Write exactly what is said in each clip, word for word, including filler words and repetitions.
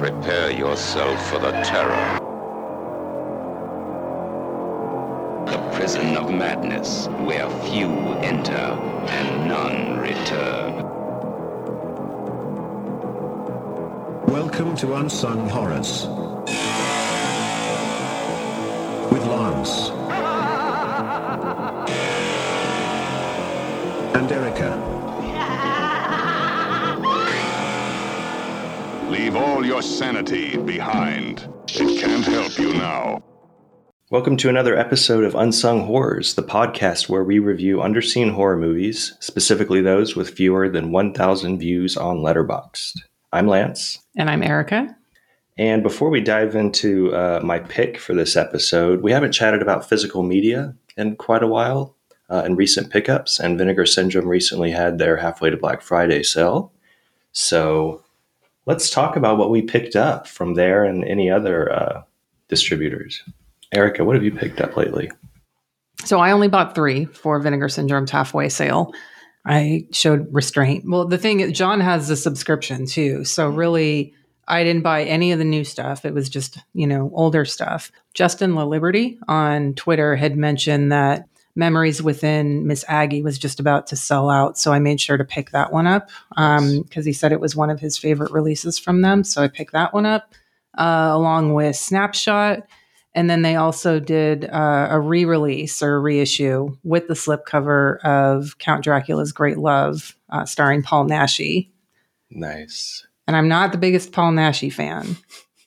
Prepare yourself for the terror. The prison of madness, where few enter and none return. Welcome to Unsung Horrors with Lance and Erica. Leave all your sanity behind. It can't help you now. Welcome to another episode of Unsung Horrors, the podcast where we review underseen horror movies, specifically those with fewer than one thousand views on Letterboxd. I'm Lance. And I'm Erica. And before we dive into uh, my pick for this episode, we haven't chatted about physical media in quite a while uh, and recent pickups, and Vinegar Syndrome recently had their Halfway to Black Friday sale. So let's talk about what we picked up from there and any other uh, distributors. Erica, what have you picked up lately? So I only bought three for Vinegar Syndrome's halfway sale. I showed restraint. Well, the thing is, John has a subscription too. So really, I didn't buy any of the new stuff. It was just, you know, older stuff. Justin LaLiberty on Twitter had mentioned that Memories Within Miss Aggie was just about to sell out. So I made sure to pick that one up um, because he said it was one of his favorite releases from them. So I picked that one up uh, along with Snapshot. And then they also did uh, a re-release or reissue with the slipcover of Count Dracula's Great Love, uh, starring Paul Naschy. Nice. And I'm not the biggest Paul Naschy fan,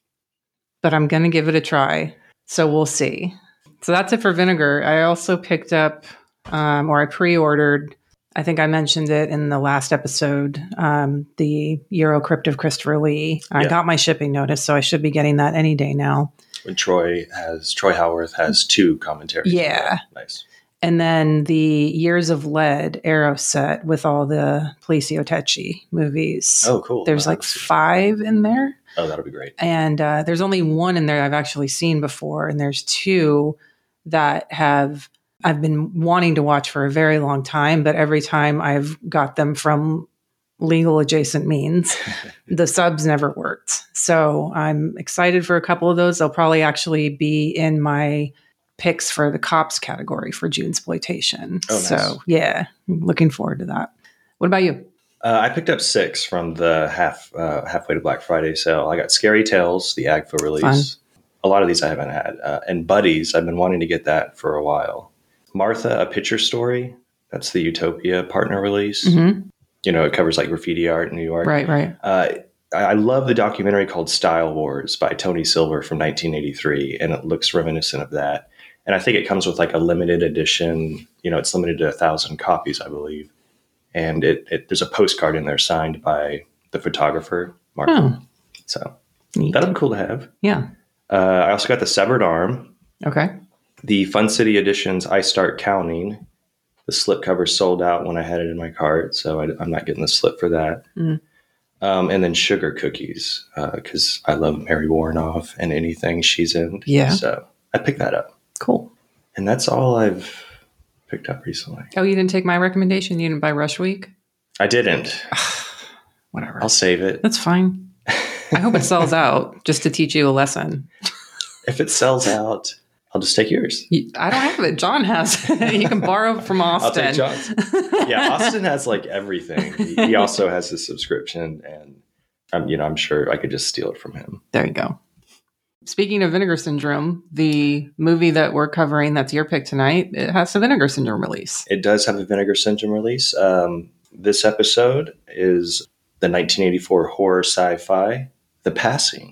but I'm going to give it a try. So we'll see. So that's it for Vinegar. I also picked up, um, or I pre-ordered, I think I mentioned it in the last episode, um, the Eurocrypt of Christopher Lee. I yeah. got my shipping notice, so I should be getting that any day now. When Troy has, Troy Howarth has two commentaries. Yeah. Nice. And then the Years of Lead Arrow set with all the Policio Tecchi movies. Oh, cool. There's oh, like five in there. Oh, that'll be great. And uh, there's only one in there I've actually seen before. And there's two that have I've been wanting to watch for a very long time. But every time I've got them from legal adjacent means, the subs never worked. So I'm excited for a couple of those. They'll probably actually be in my picks for the cops category for Junesploitation. Oh, nice. So yeah, I'm looking forward to that. What about you? Uh, I picked up six from the half uh, halfway to Black Friday sale. I got Scary Tales, the A G F A release. Fun. A lot of these I haven't had. Uh, and Buddies, I've been wanting to get that for a while. Martha, A Picture Story. That's the Utopia partner release. Mm-hmm. You know, it covers like graffiti art in New York. Right, right. Uh, I love the documentary called Style Wars by Tony Silver from nineteen eighty-three, and it looks reminiscent of that. And I think it comes with like a limited edition. You know, it's limited to a thousand copies, I believe. And it, it there's a postcard in there signed by the photographer, Mark. Oh. So Neat. that'll be cool to have. Yeah. Uh, I also got The Severed Arm. Okay. The Fun City Edition's I Start Counting. The slipcover sold out when I had it in my cart, so I, I'm not getting the slip for that. Mm. Um, and then Sugar Cookies, because uh, I love Mary Warnoff and anything she's in. Yeah. So I picked that up. Cool. And that's all I've picked up recently. Oh, you didn't take my recommendation? You didn't buy Rush Week? I didn't. Whatever. I'll save it. That's fine. I hope it sells out just to teach you a lesson. If it sells out, I'll just take yours. You, I don't have it. John has it. You can borrow from Austin. I'll take John's. Yeah, Austin has like everything. He, he also has his subscription, and I'm, you know, I'm sure I could just steal it from him. There you go. Speaking of Vinegar Syndrome, the movie that we're covering, that's your pick tonight, it has a Vinegar Syndrome release. It does have a Vinegar Syndrome release. Um, this episode is the nineteen eighty-four horror sci-fi, The Passing.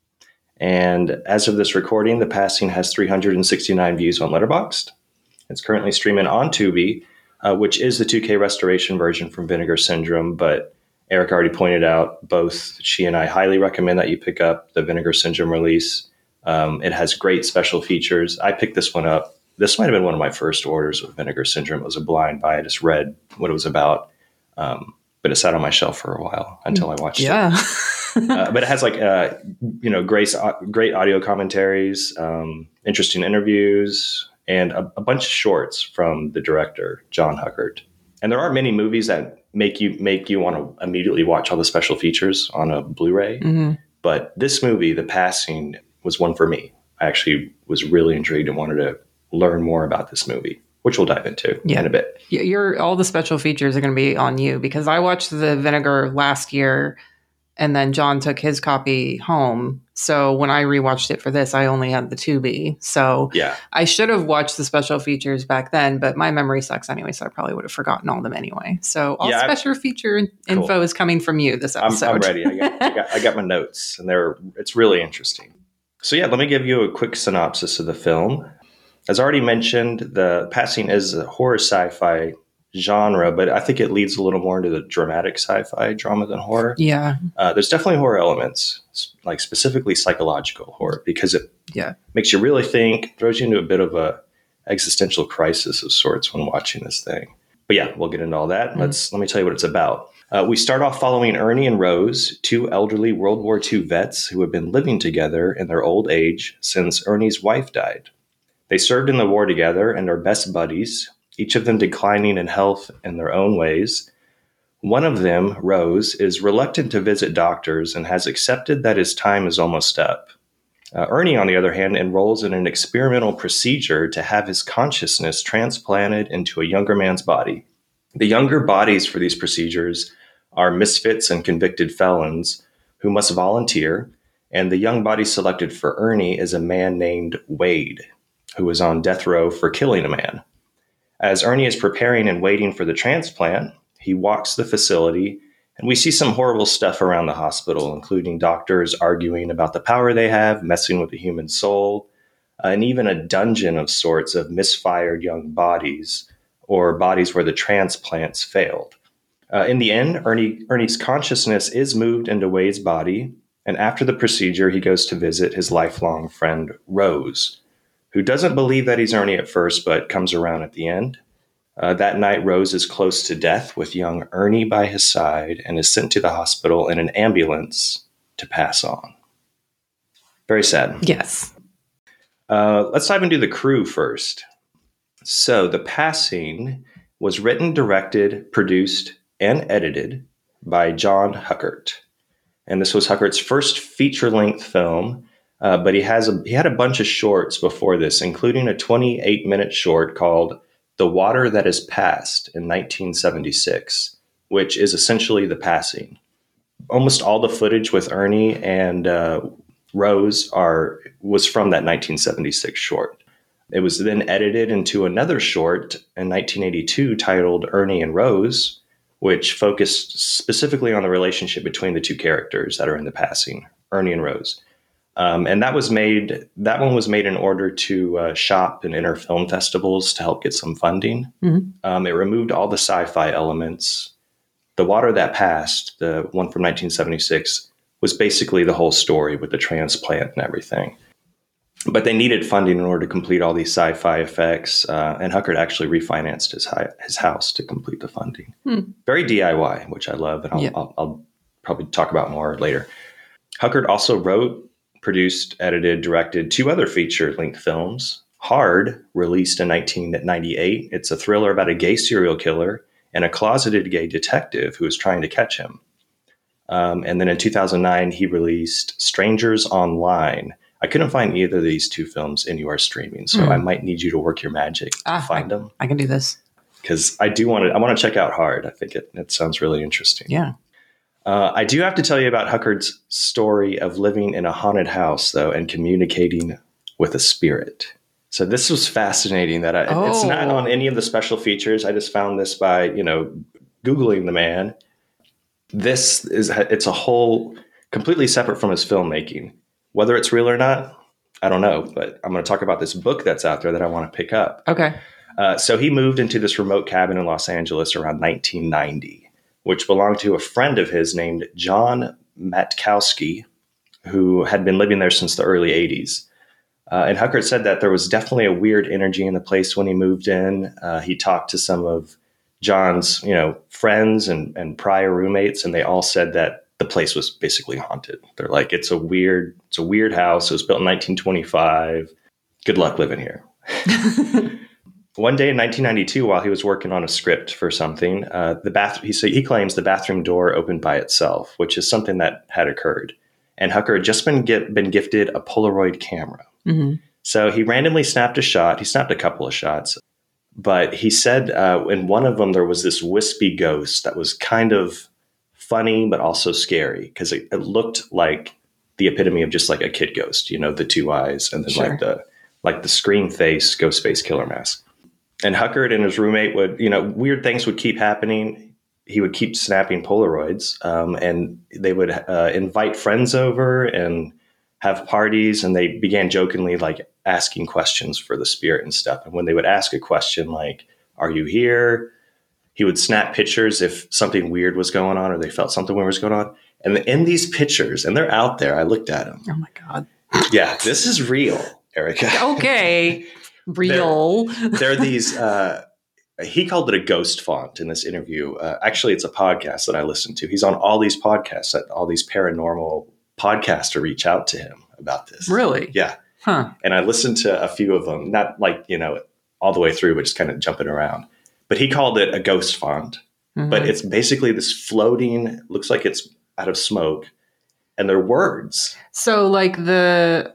And as of this recording, The Passing has three hundred sixty-nine views on Letterboxd. It's currently streaming on Tubi, uh, which is the two K restoration version from Vinegar Syndrome. But Eric already pointed out, both she and I highly recommend that you pick up the Vinegar Syndrome release. Um, it has great special features. I picked this one up. This might have been one of my first orders with Vinegar Syndrome. It was a blind buy. I just read what it was about. Um, but it sat on my shelf for a while until I watched yeah. it. uh, but it has like, uh, you know, great, great audio commentaries, um, interesting interviews, and a, a bunch of shorts from the director, John Huckert. And there are many movies that make you make you want to immediately watch all the special features on a Blu-ray. Mm-hmm. But this movie, The Passing, was one for me. I actually was really intrigued and wanted to learn more about this movie, which we'll dive into yeah. in a bit. You're, all the special features are going to be on you because I watched The Vinegar last year and then John took his copy home. So when I rewatched it for this, I only had the Tubi. So yeah. I should have watched the special features back then, but my memory sucks anyway, so I probably would have forgotten all of them anyway. So all yeah, special I've, feature in- info cool. is coming from you this episode. I'm, I'm ready. I got, I, got, I got my notes, and they're it's really interesting. So yeah, let me give you a quick synopsis of the film. As already mentioned, The Passing is a horror sci-fi genre, but I think it leads a little more into the dramatic sci-fi drama than horror. Yeah. Uh, there's definitely horror elements, like specifically psychological horror, because it yeah. makes you really think, throws you into a bit of a existential crisis of sorts when watching this thing. But yeah, we'll get into all that. Mm-hmm. Let's let me tell you what it's about. Uh, we start off following Ernie and Rose, two elderly World War Two vets who have been living together in their old age since Ernie's wife died. They served in the war together and are best buddies, each of them declining in health in their own ways. One of them, Rose, is reluctant to visit doctors and has accepted that his time is almost up. Uh, Ernie, on the other hand, enrolls in an experimental procedure to have his consciousness transplanted into a younger man's body. The younger bodies for these procedures are misfits and convicted felons who must volunteer, and the young body selected for Ernie is a man named Wade, who is on death row for killing a man. As Ernie is preparing and waiting for the transplant, he walks the facility, and we see some horrible stuff around the hospital, including doctors arguing about the power they have, messing with the human soul, uh, and even a dungeon of sorts of misfired young bodies, or bodies where the transplants failed. Uh, in the end, Ernie, Ernie's consciousness is moved into Wade's body, and after the procedure, he goes to visit his lifelong friend, Rose, who doesn't believe that he's Ernie at first, but comes around at the end. Uh, that night, Rose is close to death with young Ernie by his side and is sent to the hospital in an ambulance to pass on. Very sad. Yes. Uh, let's dive into the crew first. So, The Passing was written, directed, produced, and edited by John Huckert. And this was Huckert's first feature-length film. Uh, but he has a, he had a bunch of shorts before this, including a twenty-eight minute short called The Water That Is Passed in nineteen seventy-six, which is essentially The Passing. Almost all the footage with Ernie and uh, Rose are was from that nineteen seventy-six short. It was then edited into another short in nineteen eighty-two titled Ernie and Rose, which focused specifically on the relationship between the two characters that are in The Passing, Ernie and Rose. Um, and that was made. That one was made in order to uh, shop and enter film festivals to help get some funding. Mm-hmm. Um, it removed all the sci-fi elements. The Water That Passed, the one from nineteen seventy-six, was basically the whole story with the transplant and everything. But they needed funding in order to complete all these sci-fi effects. Uh, and Huckert actually refinanced his hi- his house to complete the funding. Hmm. Very D I Y, which I love, and I'll, yeah. I'll, I'll probably talk about more later. Huckert also wrote, produced, edited, directed two other feature-length films. Hard, released in nineteen ninety-eight. It's a thriller about a gay serial killer and a closeted gay detective who is trying to catch him. Um, and then in two thousand nine, he released Strangers Online. I couldn't find either of these two films anywhere streaming, so mm. I might need you to work your magic to ah, find I, them. I can do this. Because I do want to, I want to check out Hard. I think it, it sounds really interesting. Yeah. Uh, I do have to tell you about Huckert's story of living in a haunted house, though, and communicating with a spirit. So this was fascinating. That I, oh. It's not on any of the special features. I just found this by, you know, Googling the man. This is, it's a whole, completely separate from his filmmaking. Whether it's real or not, I don't know. But I'm going to talk about this book that's out there that I want to pick up. Okay. Uh, so he moved into this remote cabin in Los Angeles around nineteen ninety, which belonged to a friend of his named John Matkowski, who had been living there since the early eighties. Uh, and Huckert said that there was definitely a weird energy in the place when he moved in. Uh, he talked to some of John's, you know, friends and, and prior roommates, and they all said that the place was basically haunted. They're like, it's a weird, it's a weird house. It was built in nineteen twenty-five. Good luck living here. One day in nineteen ninety-two, while he was working on a script for something, uh, the bath he, he claims the bathroom door opened by itself, which is something that had occurred. and Hucker had just been get, been gifted a Polaroid camera. Mm-hmm. So he randomly snapped a shot. He snapped a couple of shots, but he said uh, in one of them there was this wispy ghost that was kind of funny but also scary because it, it looked like the epitome of just like a kid ghost, you know, the two eyes and then Sure. like the like the scream face ghost face killer mask. And Huckert and his roommate would, you know, weird things would keep happening. He would keep snapping Polaroids, um, and they would uh, invite friends over and have parties. And they began jokingly like asking questions for the spirit and stuff. And when they would ask a question like, "Are you here?" he would snap pictures if something weird was going on or they felt something weird was going on. And in these pictures, and they're out there, I looked at them. Oh my God. Yeah, this is real, Erica. Okay. Real. There, there are these, uh, he called it a ghost font in this interview. Uh, actually, it's a podcast that I listen to. He's on all these podcasts that all these paranormal podcaster reach out to him about this. Really? Yeah. Huh. And I listened to a few of them, not like, you know, all the way through, but just kind of jumping around. But he called it a ghost font. Mm-hmm. But it's basically this floating, looks like it's out of smoke, and they're words. So like the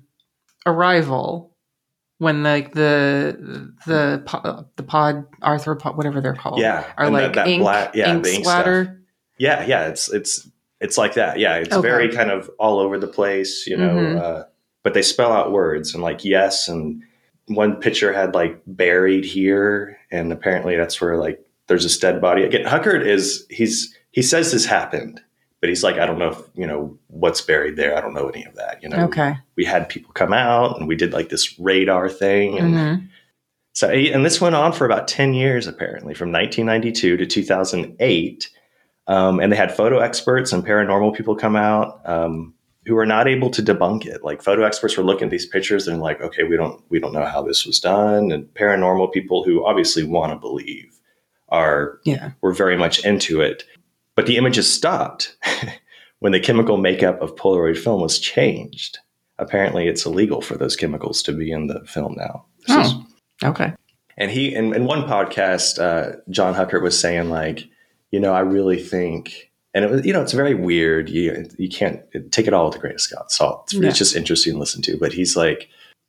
Arrival, when like the the po- the pod arthropod, whatever they're called, Yeah. are And like that, that ink, black, yeah, ink the ink splatter. stuff. Yeah, yeah, it's it's it's like that. Yeah, it's Okay. very kind of all over the place, you know. Mhm. Uh, but they spell out words and like yes, and one picture had like buried here, and apparently that's where like there's this dead body. Again, Huckert is he's he says this happened, but he's like I don't know if you know what's buried there. I don't know any of that. You know. Okay. We had people come out and we did like this radar thing, and Mm-hmm. so and this went on for about ten years apparently, from nineteen ninety-two to two thousand eight. Um, and they had photo experts and paranormal people come out um, who were not able to debunk it. Like photo experts were looking at these pictures and like, okay, we don't we don't know how this was done. And paranormal people who obviously want to believe are Yeah. were very much into it. But the images stopped when the chemical makeup of Polaroid film was changed. Apparently, it's illegal for those chemicals to be in the film now. This is- Oh. Okay. and he, in, in one podcast, uh, John Huckert was saying like, you know, I really think, and it was, you know, it's very weird. You you can't take it all with a grain of salt. It's, Yeah. it's just interesting to listen to. But he's like,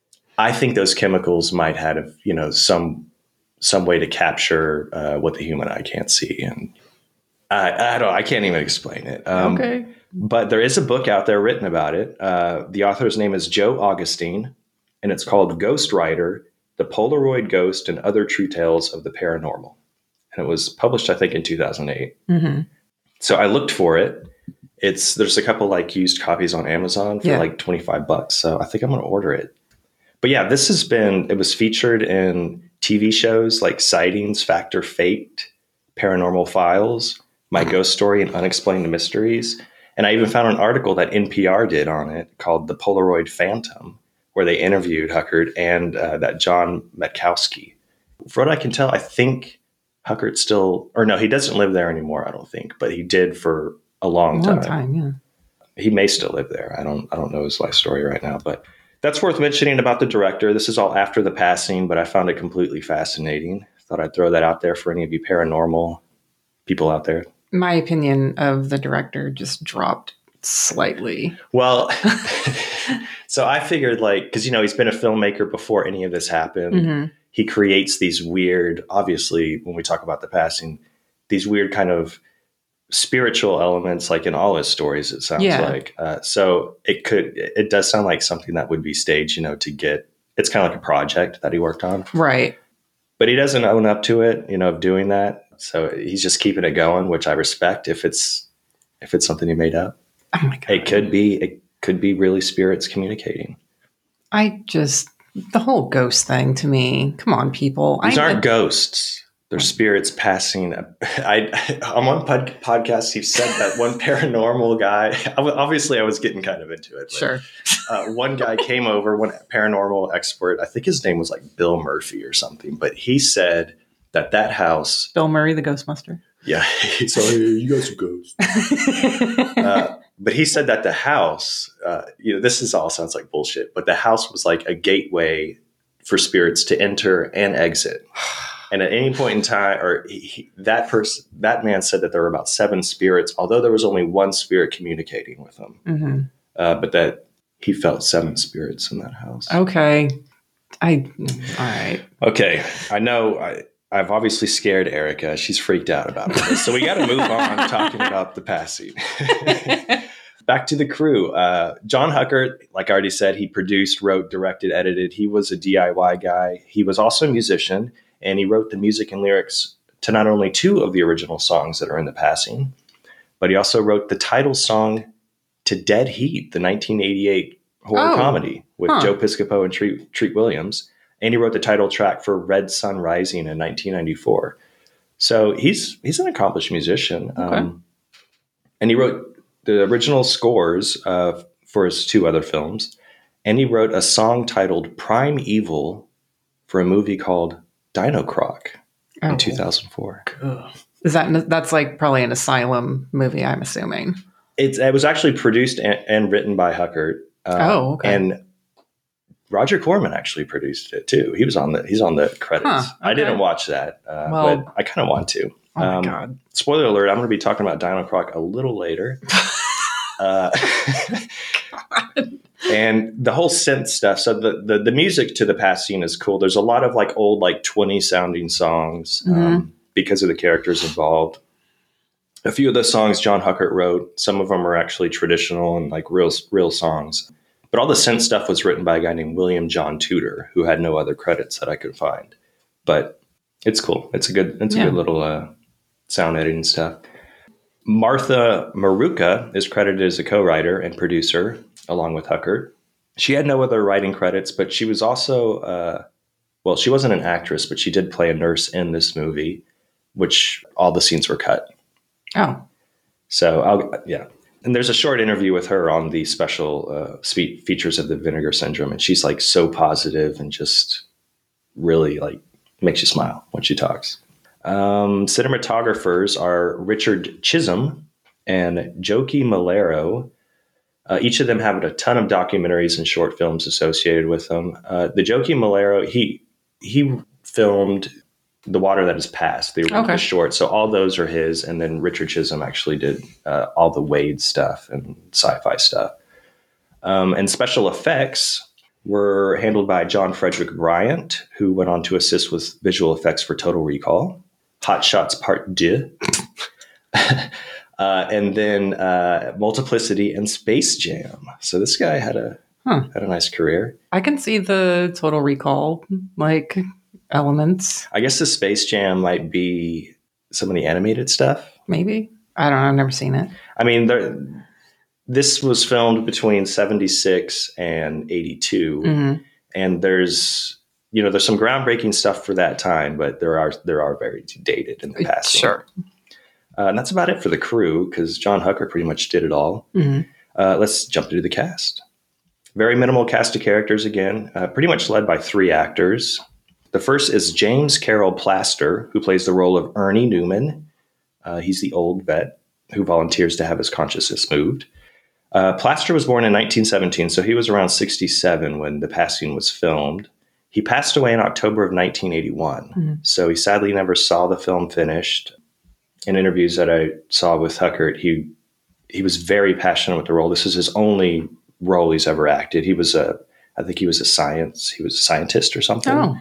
I think those chemicals might have, you know, some some way to capture uh, what the human eye can't see, and I, I don't, I can't even explain it. Um, Okay. But there is a book out there written about it. Uh, the author's name is Joe Augustine, and it's called Ghost Rider: The Polaroid Ghost and Other True Tales of the Paranormal. And it was published, I think, in two thousand eight. Mm-hmm. So I looked for it. It's there's a couple like used copies on Amazon for Yeah. like twenty-five bucks. So I think I'm going to order it. But yeah, this has been, it was featured in T V shows like Sightings, Fact or Faked, Paranormal Files, My Ghost Story, and Unexplained Mysteries. And I even found an article that N P R did on it called The Polaroid Phantom, where they interviewed Huckert and uh, that John Metkowski. For what I can tell, I think Huckert still, or no, he doesn't live there anymore, I don't think, but he did for a long, Long time. time. Yeah. He may still live there. I don't I don't know his life story right now, but that's worth mentioning about the director. This is all after the passing, but I found it completely fascinating. Thought I'd throw that out there for any of you paranormal people out there. My opinion of the director just dropped slightly. Well, so I figured like, because, you know, he's been a filmmaker before any of this happened. Mm-hmm. He creates these weird, obviously, when we talk about the passing, these weird kind of spiritual elements, like in all his stories, it sounds Yeah. like. Uh, so it could, it does sound like something that would be staged, you know, to get, it's kind of like a project that he worked on. Right. But he doesn't own up to it, you know, of doing that. So he's just keeping it going, which I respect if it's, if it's something he made up. Oh my God. It could be, it could be really spirits communicating. I just, the whole ghost thing to me, come on, people. These I, aren't I, ghosts. They're spirits passing. I, on one pod, podcast, he said that one paranormal guy, obviously I was getting kind of into it. But, Sure. uh, one guy came over, one paranormal expert, I think his name was like Bill Murphy or something, but he said that that house. Bill Murray, the Ghostbuster. Yeah. So you guys are ghosts. uh, but he said that the house, uh, you know, this is all sounds like bullshit, but the house was like a gateway for spirits to enter and exit. And at any point in time, or he, he, that person, that man said that there were about seven spirits, although there was only one spirit communicating with him. Mm-hmm. uh, but that he felt seven spirits in that house. Okay. I, all right. Okay. I know I, I've obviously scared Erica. She's freaked out about it. So we got to move on talking about the passing. Back to the crew. Uh, John Huckert, like I already said, he produced, wrote, directed, edited. He was a D I Y guy. He was also a musician, and he wrote the music and lyrics to not only two of the original songs that are in The Passing, but he also wrote the title song to Dead Heat, the nineteen eighty-eight horror Oh, comedy with huh. Joe Piscopo and Treat, Treat Williams. And he wrote the title track for Red Sun Rising in nineteen ninety-four. So he's he's an accomplished musician. Okay. Um, and he wrote the original scores uh, for his two other films. And he wrote a song titled Prime Evil for a movie called Dino Croc Oh. in two thousand four. Is that, that's like probably an Asylum movie, I'm assuming. It's, it was actually produced and, and written by Huckert. Uh, Oh, okay. And Roger Corman actually produced it too. He was on the he's on the credits. Huh, I okay. didn't watch that, uh, Well- but I kind of want to. Oh my Um, God. Spoiler alert: I'm going to be talking about Dino Croc a little later. uh, and the whole synth stuff. So the, the the music to The Passing is cool. There's a lot of like old like twenty sounding songs um, because of the characters involved. A few of the songs John Huckert wrote. Some of them are actually traditional and like real real songs. But all the synth stuff was written by a guy named William John Tudor, who had no other credits that I could find. But it's cool. It's a good it's a Yeah. good little uh, sound editing stuff. Martha Maruka is credited as a co-writer and producer along with Huckert. She had no other writing credits, but she was also, uh, well, she wasn't an actress, but she did play a nurse in this movie, which all the scenes were cut. Oh, So, I'll, yeah. And there's a short interview with her on the special uh, sweet features of the Vinegar Syndrome. And she's like so positive and just really like makes you smile when she talks. Um, cinematographers are Richard Chisholm and Joki Malero. Uh, each of them have a ton of documentaries and short films associated with them. Uh, the Joki Malero, he he filmed The Water That Has Passed, the, Okay. the short. So all those are his. And then Richard Chisholm actually did uh, all the Wade stuff and sci-fi stuff. Um, and special effects were handled by John Frederick Bryant, who went on to assist with visual effects for Total Recall, Hot Shots Part two, uh, and then uh, Multiplicity and Space Jam. So this guy had a Huh. had a nice career. I can see the Total Recall like elements. I guess the Space Jam might be some of the animated stuff. Maybe. I don't know. I've never seen it. I mean, there, this was filmed between seventy-six and eighty-two, Mhm. and there's you know there's some groundbreaking stuff for that time, but there are there are very dated in the past. Sure. Uh, and that's about it for the crew because John Huckert pretty much did it all. Mhm. Uh, let's jump into the cast. Very minimal cast of characters again, uh, pretty much led by three actors. The first is James Carroll Plaster, who plays the role of Ernie Newman. Uh, he's the old vet who volunteers to have his consciousness moved. Uh, Plaster was born in nineteen seventeen, so he was around sixty-seven when The Passing was filmed. He passed away in October of nineteen eighty-one, Mhm. so he sadly never saw the film finished. In interviews that I saw with Huckert, he he was very passionate with the role. This is his only role he's ever acted. He was a, I think he was a science, he was a scientist or something. Oh,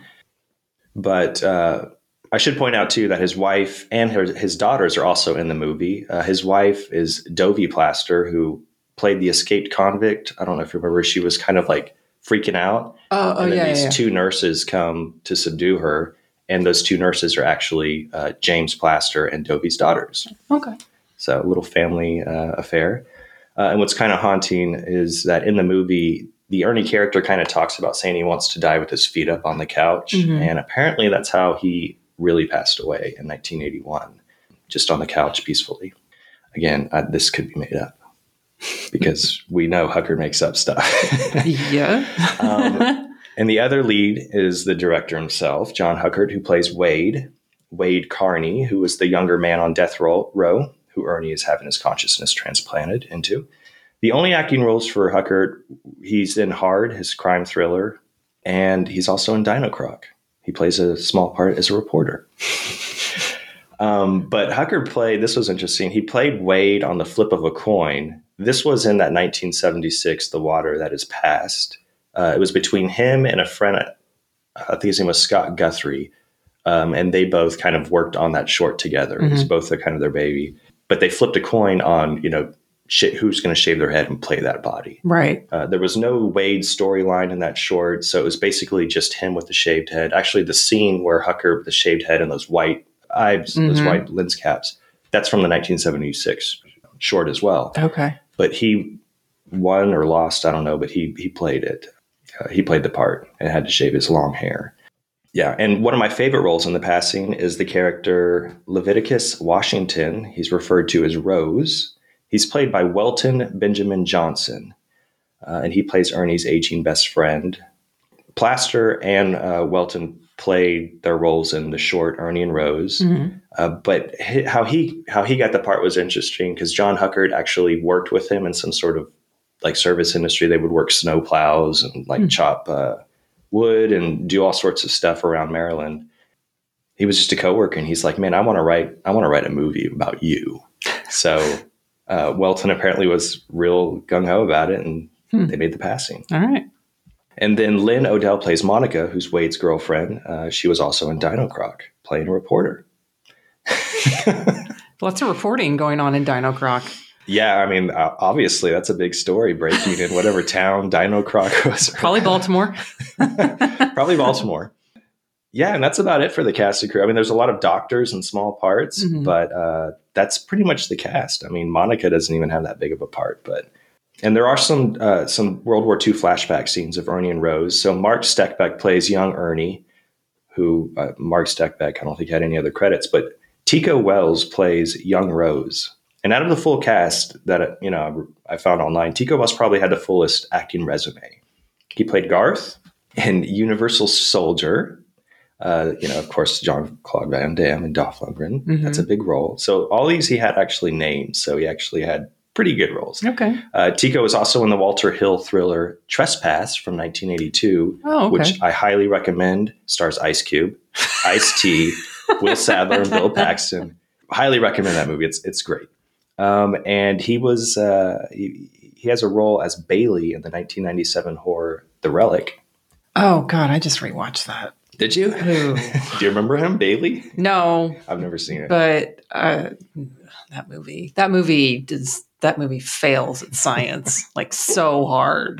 But uh, I should point out, too, that his wife and her, his daughters are also in the movie. Uh, his wife is Dovie Plaster, who played the escaped convict. I don't know if you remember. She was kind of like freaking out. oh, oh and then yeah, these yeah, yeah. two nurses come to subdue her. And those two nurses are actually uh, James Plaster and Dovie's daughters. Okay. So a little family uh, affair. Uh, and what's kind of haunting is that in the movie, the Ernie character kind of talks about saying he wants to die with his feet up on the couch. Mhm. And apparently that's how he really passed away in nineteen eighty-one, just on the couch peacefully. Again, uh, this could be made up because we know Huckert makes up stuff. Yeah. Um, and the other lead is the director himself, John Huckert, who plays Wade, Wade Carney, who is the younger man on death row, row, who Ernie is having his consciousness transplanted into. The only acting roles for Huckert, he's in Hard, his crime thriller, and he's also in Dino Croc. He plays a small part as a reporter. um, but Huckert played, this was interesting, he played Wade on the flip of a coin this was in that nineteen seventy-six, The Water That Is Past. Uh, it was between him and a friend, I think his name was Scott Guthrie, um, and they both kind of worked on that short together. Mm-hmm. It was both the, kind of their baby. But they flipped a coin on, you know, sh- who's going to shave their head and play that body. Right. Uh, there was no Wade storyline in that short, so it was basically just him with the shaved head. Actually, the scene where Hucker with the shaved head and those white eyes, mm-hmm. those white lens caps, that's from the nineteen seventy-six short as well. Okay. But he won or lost, I don't know, but he he played it. Uh, he played the part and had to shave his long hair. Yeah, and one of my favorite roles in The Passing is the character Leviticus Washington. He's referred to as Rose. He's played by Welton Benjamin Johnson, uh, and he plays Ernie's aging best friend. Plaster and uh, Welton played their roles in the short Ernie and Rose. Mm-hmm. Uh, but he, how he how he got the part was interesting because John Huckard actually worked with him in some sort of like service industry. They would work snow plows and like mm-hmm. chop uh, wood and do all sorts of stuff around Maryland. He was just a coworker, and he's like, "Man, I want to write. I want to write a movie about you." So uh, Welton apparently was real gung ho about it, and hmm. they made The Passing. All right. And then Lynn Odell plays Monica, who's Wade's girlfriend. Uh, she was also in Dino Croc, playing a reporter. Lots of reporting going on in Dino Croc. Yeah, I mean, uh, obviously, that's a big story, breaking in whatever town Dino Croc was. Probably Baltimore. Probably Baltimore. Yeah, and that's about it for the cast and crew. I mean, there's a lot of doctors and small parts, mm-hmm. but uh, that's pretty much the cast. I mean, Monica doesn't even have that big of a part, but... And there are some uh, some World War Two flashback scenes of Ernie and Rose. So Mark Steckbeck plays young Ernie, who uh, Mark Steckbeck, I don't think had any other credits, but Tico Wells plays young Rose. And out of the full cast that, you know, I found online, Tico Wells probably had the fullest acting resume. He played Garth in Universal Soldier. Uh, you know, of course, Jean-Claude Van Damme and Dolph Lundgren. Mm-hmm. That's a big role. So all these he had actually named. So he actually had pretty good roles. Okay. Uh, Tico was also in the Walter Hill thriller Trespass from nineteen eighty-two, oh, okay. which I highly recommend. Stars Ice Cube, Ice-T, Will Sadler, and Bill Paxton. Highly recommend that movie. It's it's great. Um, and he was uh, he, he has a role as Bailey in the nineteen ninety-seven horror The Relic. Oh God, I just rewatched that. Did you? Do you remember him, Bailey? No, I've never seen it. But uh, that movie, that movie does. That movie fails at science like so hard.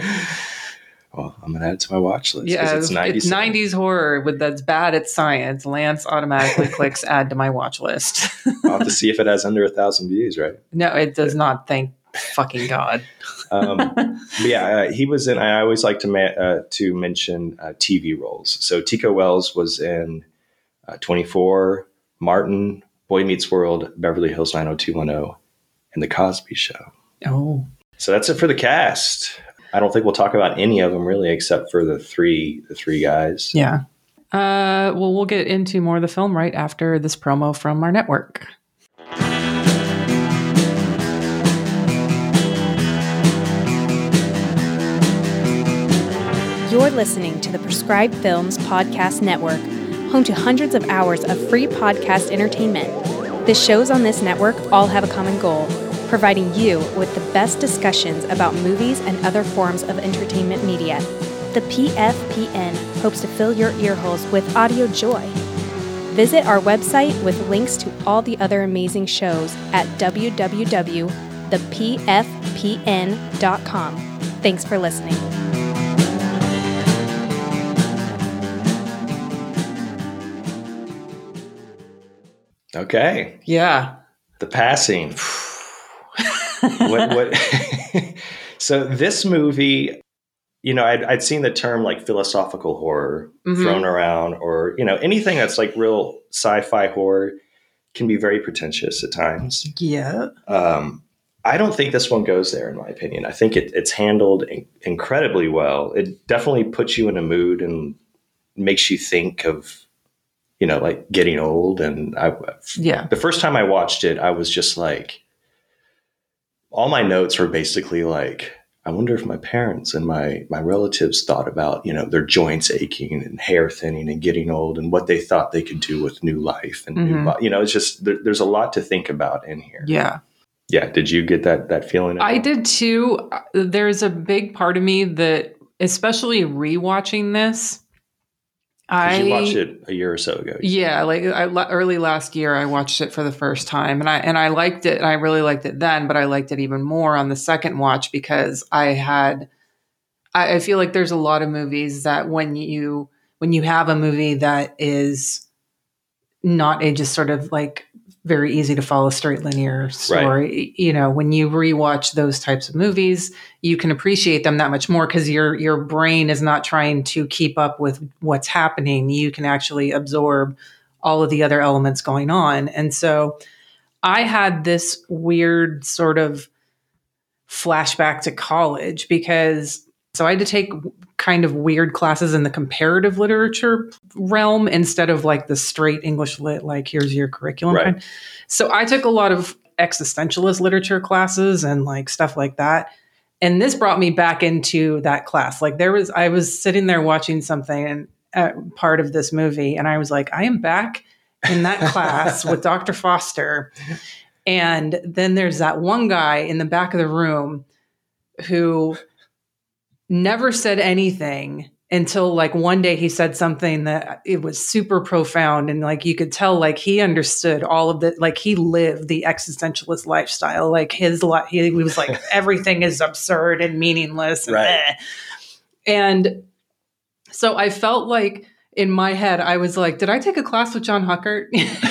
Well, I'm gonna add it to my watch list. Yeah, it's nineties. It's nineties horror with that's bad at science. Lance automatically clicks add to my watch list. I'll have to see if it has under a thousand views, right? No, it does not. Thank fucking God. um, but yeah, uh, he was in. I always like to ma- uh, to mention uh, T V roles. So Tico Wells was in uh, twenty-four, Martin, Boy Meets World, Beverly Hills nine oh two one oh. And The Cosby Show. Oh. So that's it for the cast. I don't think we'll talk about any of them really, except for the three the three guys. Yeah. Uh, well, we'll get into more of the film right after this promo from our network. You're listening to the Prescribed Films Podcast Network, home to hundreds of hours of free podcast entertainment. The shows on this network all have a common goal, providing you with the best discussions about movies and other forms of entertainment media. The P F P N hopes to fill your earholes with audio joy. Visit our website with links to all the other amazing shows at w w w dot the p f p n dot com. Thanks for listening. Okay. Yeah. The Passing. what, what? So this movie, you know, I'd, I'd seen the term like philosophical horror mm-hmm. thrown around, or, you know, anything that's like real sci-fi horror can be very pretentious at times. Yeah. Um, I don't think this one goes there, in my opinion. I think it, it's handled in- incredibly well. It definitely puts you in a mood and makes you think of, you know, like getting old. And I, yeah, the first time I watched it, I was just like, all my notes were basically like, I wonder if my parents and my, my relatives thought about, you know, their joints aching and hair thinning and getting old and what they thought they could do with new life. And, mm-hmm. new, you know, it's just, there, there's a lot to think about in here. Yeah. Yeah. Did you get that that feeling? I did too. There's a big part of me that, especially rewatching this, I you watched it a year or so ago. Yeah, like I, early last year, I watched it for the first time, and I and I liked it. And I really liked it then, but I liked it even more on the second watch because I had. I, I feel like there's a lot of movies that when you when you have a movie that is not a just sort of like very easy to follow straight linear story. Right. You know, when you rewatch those types of movies, you can appreciate them that much more because your your brain is not trying to keep up with what's happening. You can actually absorb all of the other elements going on. And so I had this weird sort of flashback to college because so I had to take kind of weird classes in the comparative literature realm instead of like the straight English lit, like here's your curriculum. Right. So I took a lot of existentialist literature classes and like stuff like that. And this brought me back into that class. Like there was, I was sitting there watching something and uh, part of this movie. And I was like, I am back in that class with Doctor Foster. And then there's that one guy in the back of the room who never said anything until like one day he said something that it was super profound. And like, you could tell, like he understood all of the, like he lived the existentialist lifestyle, like his life. He, he was like, everything is absurd and meaninless. And, right. eh. and so I felt like in my head, I was like, did I take a class with John Huckert?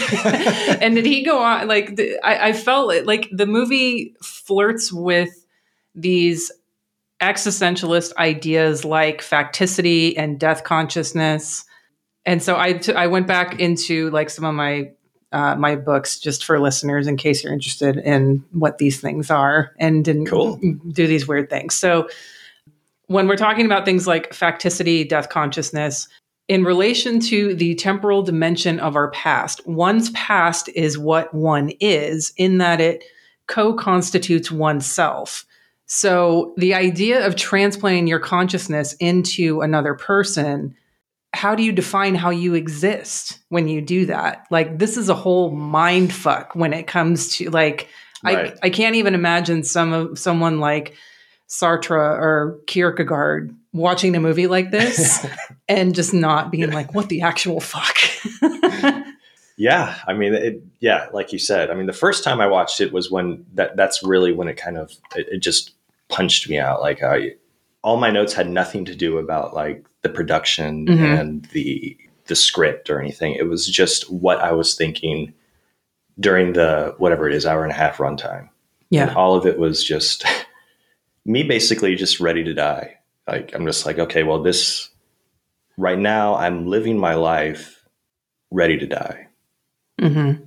And did he go on? Like, I, I felt like the movie flirts with these existentialist ideas like facticity and death consciousness. And so I, t- I went back into like some of my, uh, my books just for listeners in case you're interested in what these things are and didn't cool. do these weird things. So when we're talking about things like facticity, death consciousness, in relation to the temporal dimension of our past, one's past is what one is in that it co-constitutes oneself. So the idea of transplanting your consciousness into another person, how do you define how you exist when you do that? Like, this is a whole mind fuck when it comes to like, right. I, I can't even imagine some of someone like Sartre or Kierkegaard watching a movie like this and just not being like, what the actual fuck? Yeah. I mean, it, yeah, like you said, I mean, the first time I watched it was when that that's really when it kind of, it, it just punched me out. Like I, all my notes had nothing to do about like the production mm-hmm. and the, the script or anything. It was just what I was thinking during the, whatever it is, hour and a half runtime. Yeah. And all of it was just me basically just ready to die. Like, I'm just like, okay, well, this right now I'm living my life ready to die. Mm-hmm.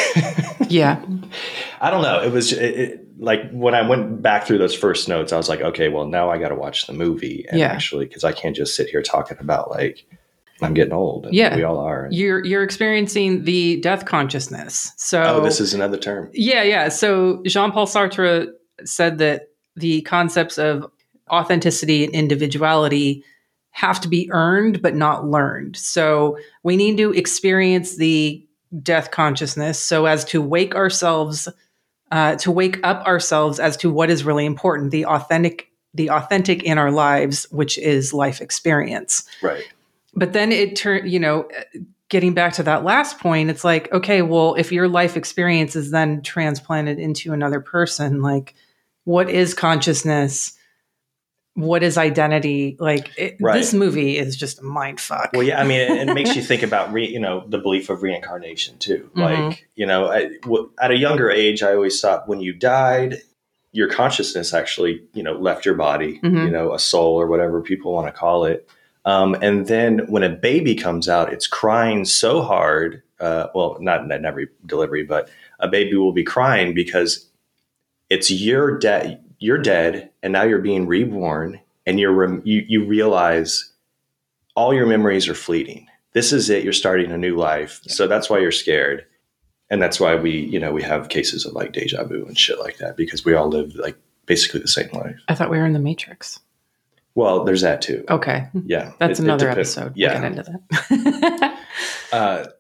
Yeah. I don't know. It was it, it, like when I went back through those first notes, I was like, okay, well, now I got to watch the movie. And yeah. actually, because I can't just sit here talking about like, I'm getting old. And yeah. we all are. You're, you're experiencing the death consciousness. So, oh, this is another term. Yeah. Yeah. So Jean-Paul Sartre said that the concepts of authenticity and individuality have to be earned, but not learned. So we need to experience the death consciousness so as to wake ourselves, uh, to wake up ourselves as to what is really important, the authentic, the authentic in our lives, which is life experience. Right. But then it turned, you know, getting back to that last point, it's like, okay, well, if your life experience is then transplanted into another person, like what is consciousness? What is identity? Like it, right. This movie is just a mind fuck. Well, yeah, I mean, it, it makes you think about, re, you know, the belief of reincarnation too. Mm-hmm. Like, you know, I, w- at a younger age, I always thought when you died, your consciousness actually, you know, left your body, mm-hmm. you know, a soul or whatever people want to call it. Um, and then when a baby comes out, it's crying so hard. Uh, well, not in every delivery, but a baby will be crying because it's your dead. You're dead, and now you're being reborn, and you're re- you you realize all your memories are fleeting. This is it. You're starting a new life, yeah. So that's why you're scared, and that's why we you know we have cases of like deja vu and shit like that because we all live like basically the same life. I thought we were in the Matrix. Well, there's that too. Okay, yeah, that's it, another it episode. Yeah, we'll get into that. uh,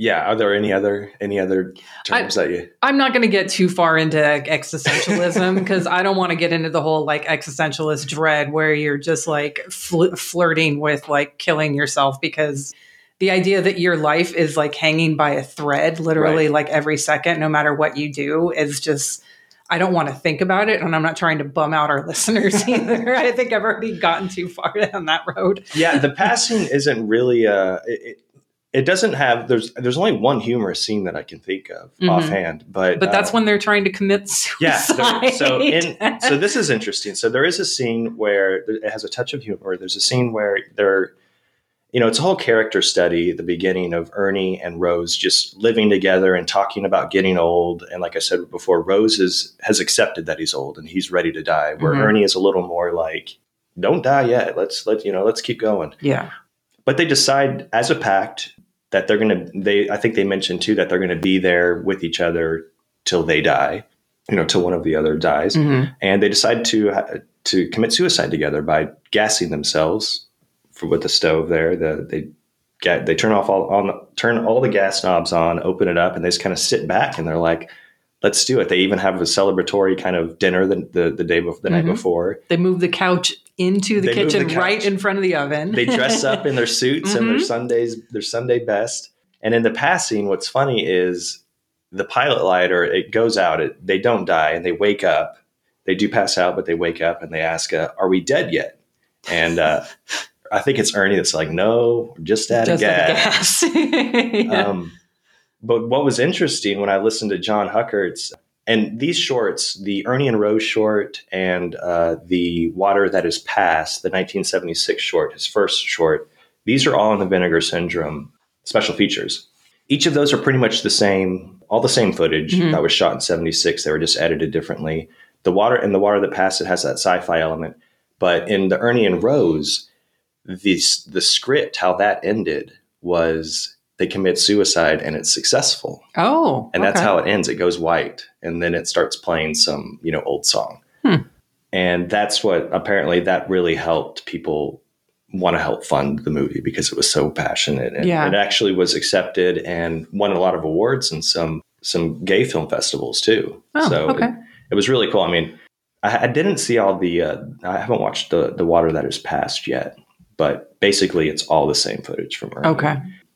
Yeah. Are there any other any other terms I, that you? I'm not going to get too far into existentialism because I don't want to get into the whole like existentialist dread where you're just like fl- flirting with like killing yourself because the idea that your life is like hanging by a thread, literally Right. like every second, no matter what you do, is just. I don't want to think about it, and I'm not trying to bum out our listeners either. I think I've already gotten too far down that road. Yeah, the passing isn't really. Uh, it, it doesn't have. There's there's only one humorous scene that I can think of Mhm. offhand, but But that's uh, when they're trying to commit yeah. suicide. there- So in so this is interesting. So there is a scene where it has a touch of humor. There's a scene where they're. You know, it's a whole character study at the beginning of Ernie and Rose just living together and talking about getting old. And like I said before, Rose is, has accepted that he's old and he's ready to die, where Mhm. Ernie is a little more like, don't die yet. Let's let, you know, let's keep going. Yeah. But they decide as a pact that they're going to, they, I think they mentioned too, that they're going to be there with each other till they die, you know, till one of the other dies. Mhm. And they decide to, to commit suicide together by gassing themselves with the stove there. The, they get they turn off all on turn all the gas knobs on, open it up, and they just kind of sit back and they're like, let's do it. They even have a celebratory kind of dinner the the, the day before the Mhm. night before. They move the couch into the They move kitchen the couch. right in front of the oven. They dress up in their suits and their Mhm. Sundays, their Sunday best. And in the passing, what's funny is the pilot lighter, it goes out, it, they don't die, and they wake up. They do pass out, but they wake up and they ask, uh, are we dead yet? And uh I think it's Ernie that's like, no, just out Just of out of gas. gas. Yeah. Um, but what was interesting when I listened to John Huckert's, and these shorts, the Ernie and Rose short and uh, the Water That Is Past, the nineteen seventy-six short, his first short, these are all in the Vinegar Syndrome special features. Each of those are pretty much the same, all the same footage Mhm. that was shot in seventy-six. They were just edited differently. The Water and the Water That Passed, it has that sci-fi element. But in the Ernie and Rose, the, the script, how that ended was they commit suicide and it's successful. Oh. And that's okay. how it ends. It goes white and then it starts playing some, you know, old song. Hmm. And that's what apparently that really helped people want to help fund the movie because it was so passionate. And Yeah. it actually was accepted and won a lot of awards and some, some gay film festivals too. Oh, so okay. it, it was really cool. I mean, I, I didn't see all the, uh, I haven't watched the, the Water That Is Past yet. But basically, it's all the same footage from Ernie. Okay.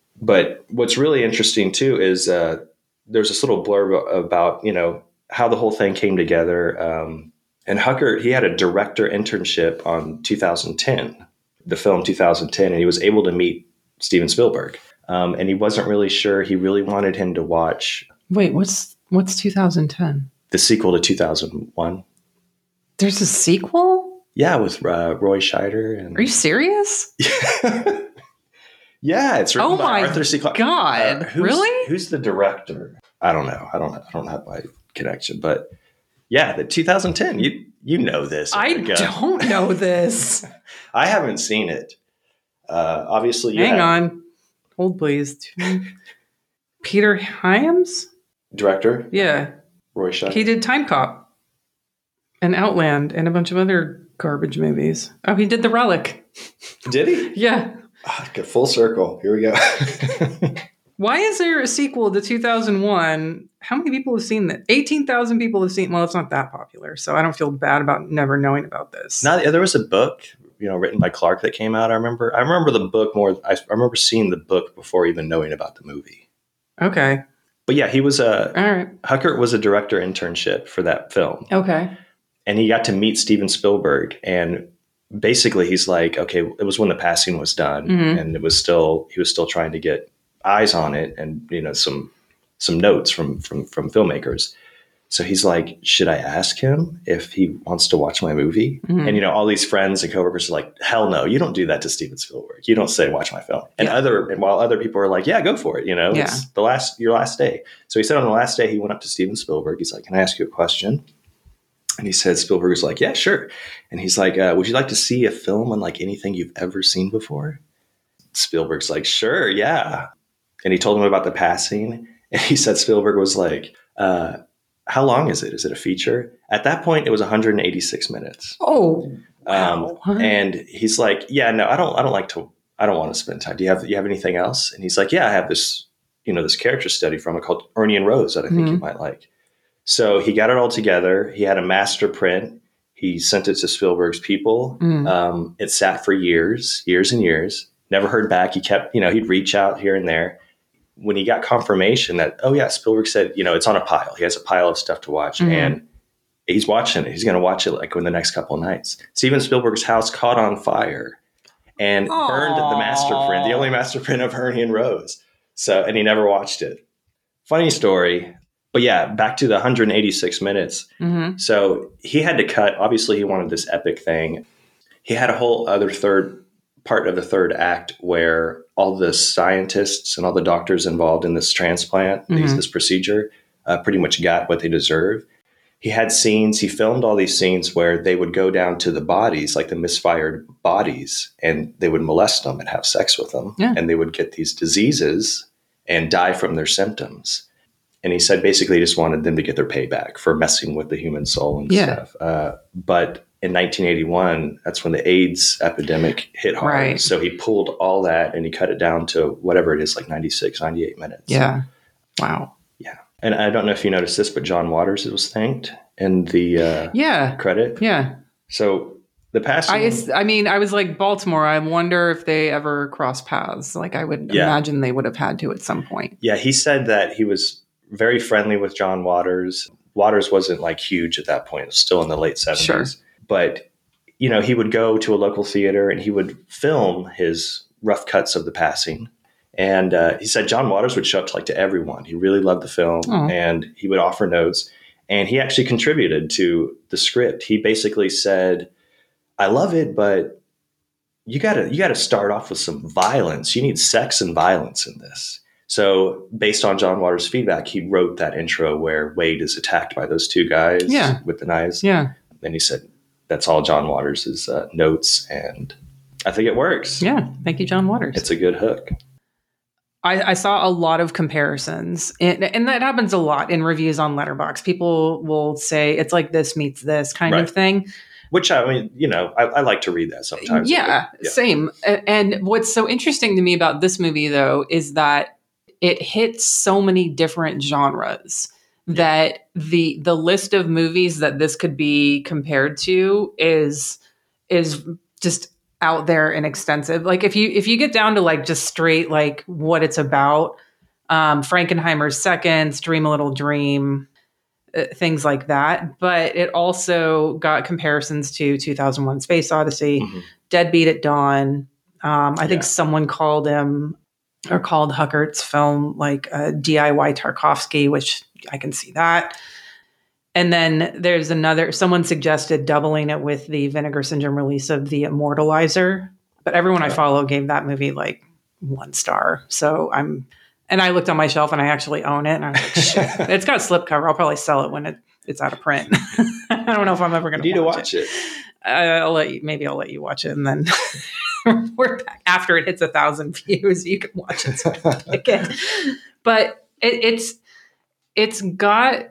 But what's really interesting, too, is uh, there's this little blurb about, you know, how the whole thing came together. Um, and Huckert, he had a director internship on two thousand ten, the film two thousand ten, and he was able to meet Steven Spielberg. Um, and he wasn't really sure. He really wanted him to watch Wait, what's what's two thousand ten? the sequel to two thousand one. There's a sequel? Yeah, with uh, Roy Scheider. And Are you serious? Yeah, it's written Oh by my Arthur C. Clarke. God, who's, really? Who's the director? I don't know. I don't. I don't have my connection, but yeah, the two thousand ten. You you know this. I Erica. don't know this. I haven't seen it. Uh, obviously, you Hang have. on. Hold, please. Peter Hyams? Director Yeah. Roy Scheider. He did Time Cop and Outland and a bunch of other garbage movies. Oh, he did The Relic. Did he? Yeah. Oh, okay, full circle. Here we go. Why is there a sequel to two thousand one? How many people have seen that? eighteen thousand people have seen. Well, it's not that popular, so I don't feel bad about never knowing about this. Now, there was a book, you know, written by Clark that came out. I remember. I remember the book more. I, I remember seeing the book before even knowing about the movie. Okay. But yeah, he was a All right. Huckert was a director internship for that film. Okay. And he got to meet Steven Spielberg. And basically he's like, okay, it was when The Passing was done. Mhm. And it was still, he was still trying to get eyes on it and, you know, some, some notes from, from, from filmmakers. So he's like, should I ask him if he wants to watch my movie? Mhm. And, you know, all these friends and coworkers are like, hell no, you don't do that to Steven Spielberg. You don't say, watch my film. And Yeah. other, and while other people are like, yeah, go for it. You know, Yeah. it's the last, your last day. So he said on the last day, he went up to Steven Spielberg. He's like, can I ask you a question? And he said, Spielberg was like, yeah, sure. And he's like, uh, would you like to see a film unlike anything you've ever seen before? Spielberg's like, sure, yeah. And he told him about The Passing. And he said, Spielberg was like, uh, how long is it? Is it a feature? At that point, it was one hundred eighty-six minutes. Oh. Um, Wow. and he's like, yeah, no, I don't, I don't like to, I don't want to spend time. Do you have, do you have anything else? And he's like, yeah, I have this, you know, this character study from it called Ernie and Rose that I think Mhm. you might like. So he got it all together. He had a master print. He sent it to Spielberg's people. Mm. Um, it sat for years, years and years. Never heard back. He kept, you know, he'd reach out here and there. When he got confirmation that, oh yeah, Spielberg said, you know, it's on a pile. He has a pile of stuff to watch, Mhm. and he's watching it. He's going to watch it like in the next couple of nights. Steven Spielberg's house caught on fire and Aww. burned the master print, the only master print of Ernie and Rose. So, and he never watched it. Funny story. But yeah, back to the one hundred eighty-six minutes. Mhm. So he had to cut. Obviously, he wanted this epic thing. He had a whole other third part of the third act where all the scientists and all the doctors involved in this transplant, these, Mhm. this procedure, uh, pretty much got what they deserve. He had scenes, he filmed all these scenes where they would go down to the bodies, like the misfired bodies, and they would molest them and have sex with them. Yeah. And they would get these diseases and die from their symptoms. And he said basically he just wanted them to get their payback for messing with the human soul and Yeah. stuff. Uh, but in nineteen eighty-one, that's when the AIDS epidemic hit hard. Right. So he pulled all that and he cut it down to whatever it is, like ninety-six, ninety-eight minutes. Yeah. Wow. Yeah. And I don't know if you noticed this, but John Waters was thanked in the uh, Yeah. credit. Yeah. So the passing. I, s- I mean, I was like, Baltimore, I wonder if they ever cross paths. Like, I would Yeah. imagine they would have had to at some point. Yeah, he said that he was very friendly with John Waters. Waters wasn't like huge at that point. It was still in the late seventies. Sure. But, you know, he would go to a local theater and he would film his rough cuts of the passing. And uh, he said John Waters would show up to like to everyone. He really loved the film Aw. and he would offer notes. And he actually contributed to the script. He basically said, I love it, but you gotta you gotta start off with some violence. You need sex and violence in this. So based on John Waters' feedback, he wrote that intro where Wade is attacked by those two guys Yeah. with the knives. Yeah. And he said, that's all John Waters' uh, notes. And I think it works. Yeah. Thank you, John Waters. It's a good hook. I, I saw a lot of comparisons, and, and that happens a lot in reviews on Letterboxd. People will say it's like this meets this kind Right. of thing. Which, I mean, you know, I, I like to read that sometimes. Yeah, Yeah. same. A- And what's so interesting to me about this movie, though, is that it hits so many different genres that the the list of movies that this could be compared to is is just out there and extensive. Like if you if you get down to like just straight like what it's about, um, Frankenheimer's Seconds, Dream a Little Dream, uh, things like that. But it also got comparisons to two thousand one Space Odyssey, Mhm. Deadbeat at Dawn. Um, I think Yeah. someone called him or called Huckert's film like uh, D I Y Tarkovsky, which I can see that. And then there's another, someone suggested doubling it with the Vinegar Syndrome release of The Immortalizer. But everyone I follow gave that movie like one star. So I'm, and I looked on my shelf and I actually own it. And I was like, shit, it's got a slipcover. I'll probably sell it when it, it's out of print. I don't know if I'm ever going You need to to watch, watch it. it. I'll let you, maybe I'll let you watch it and then we're back after it hits a thousand views. You can watch it. So I can pick it. But it, it's it's got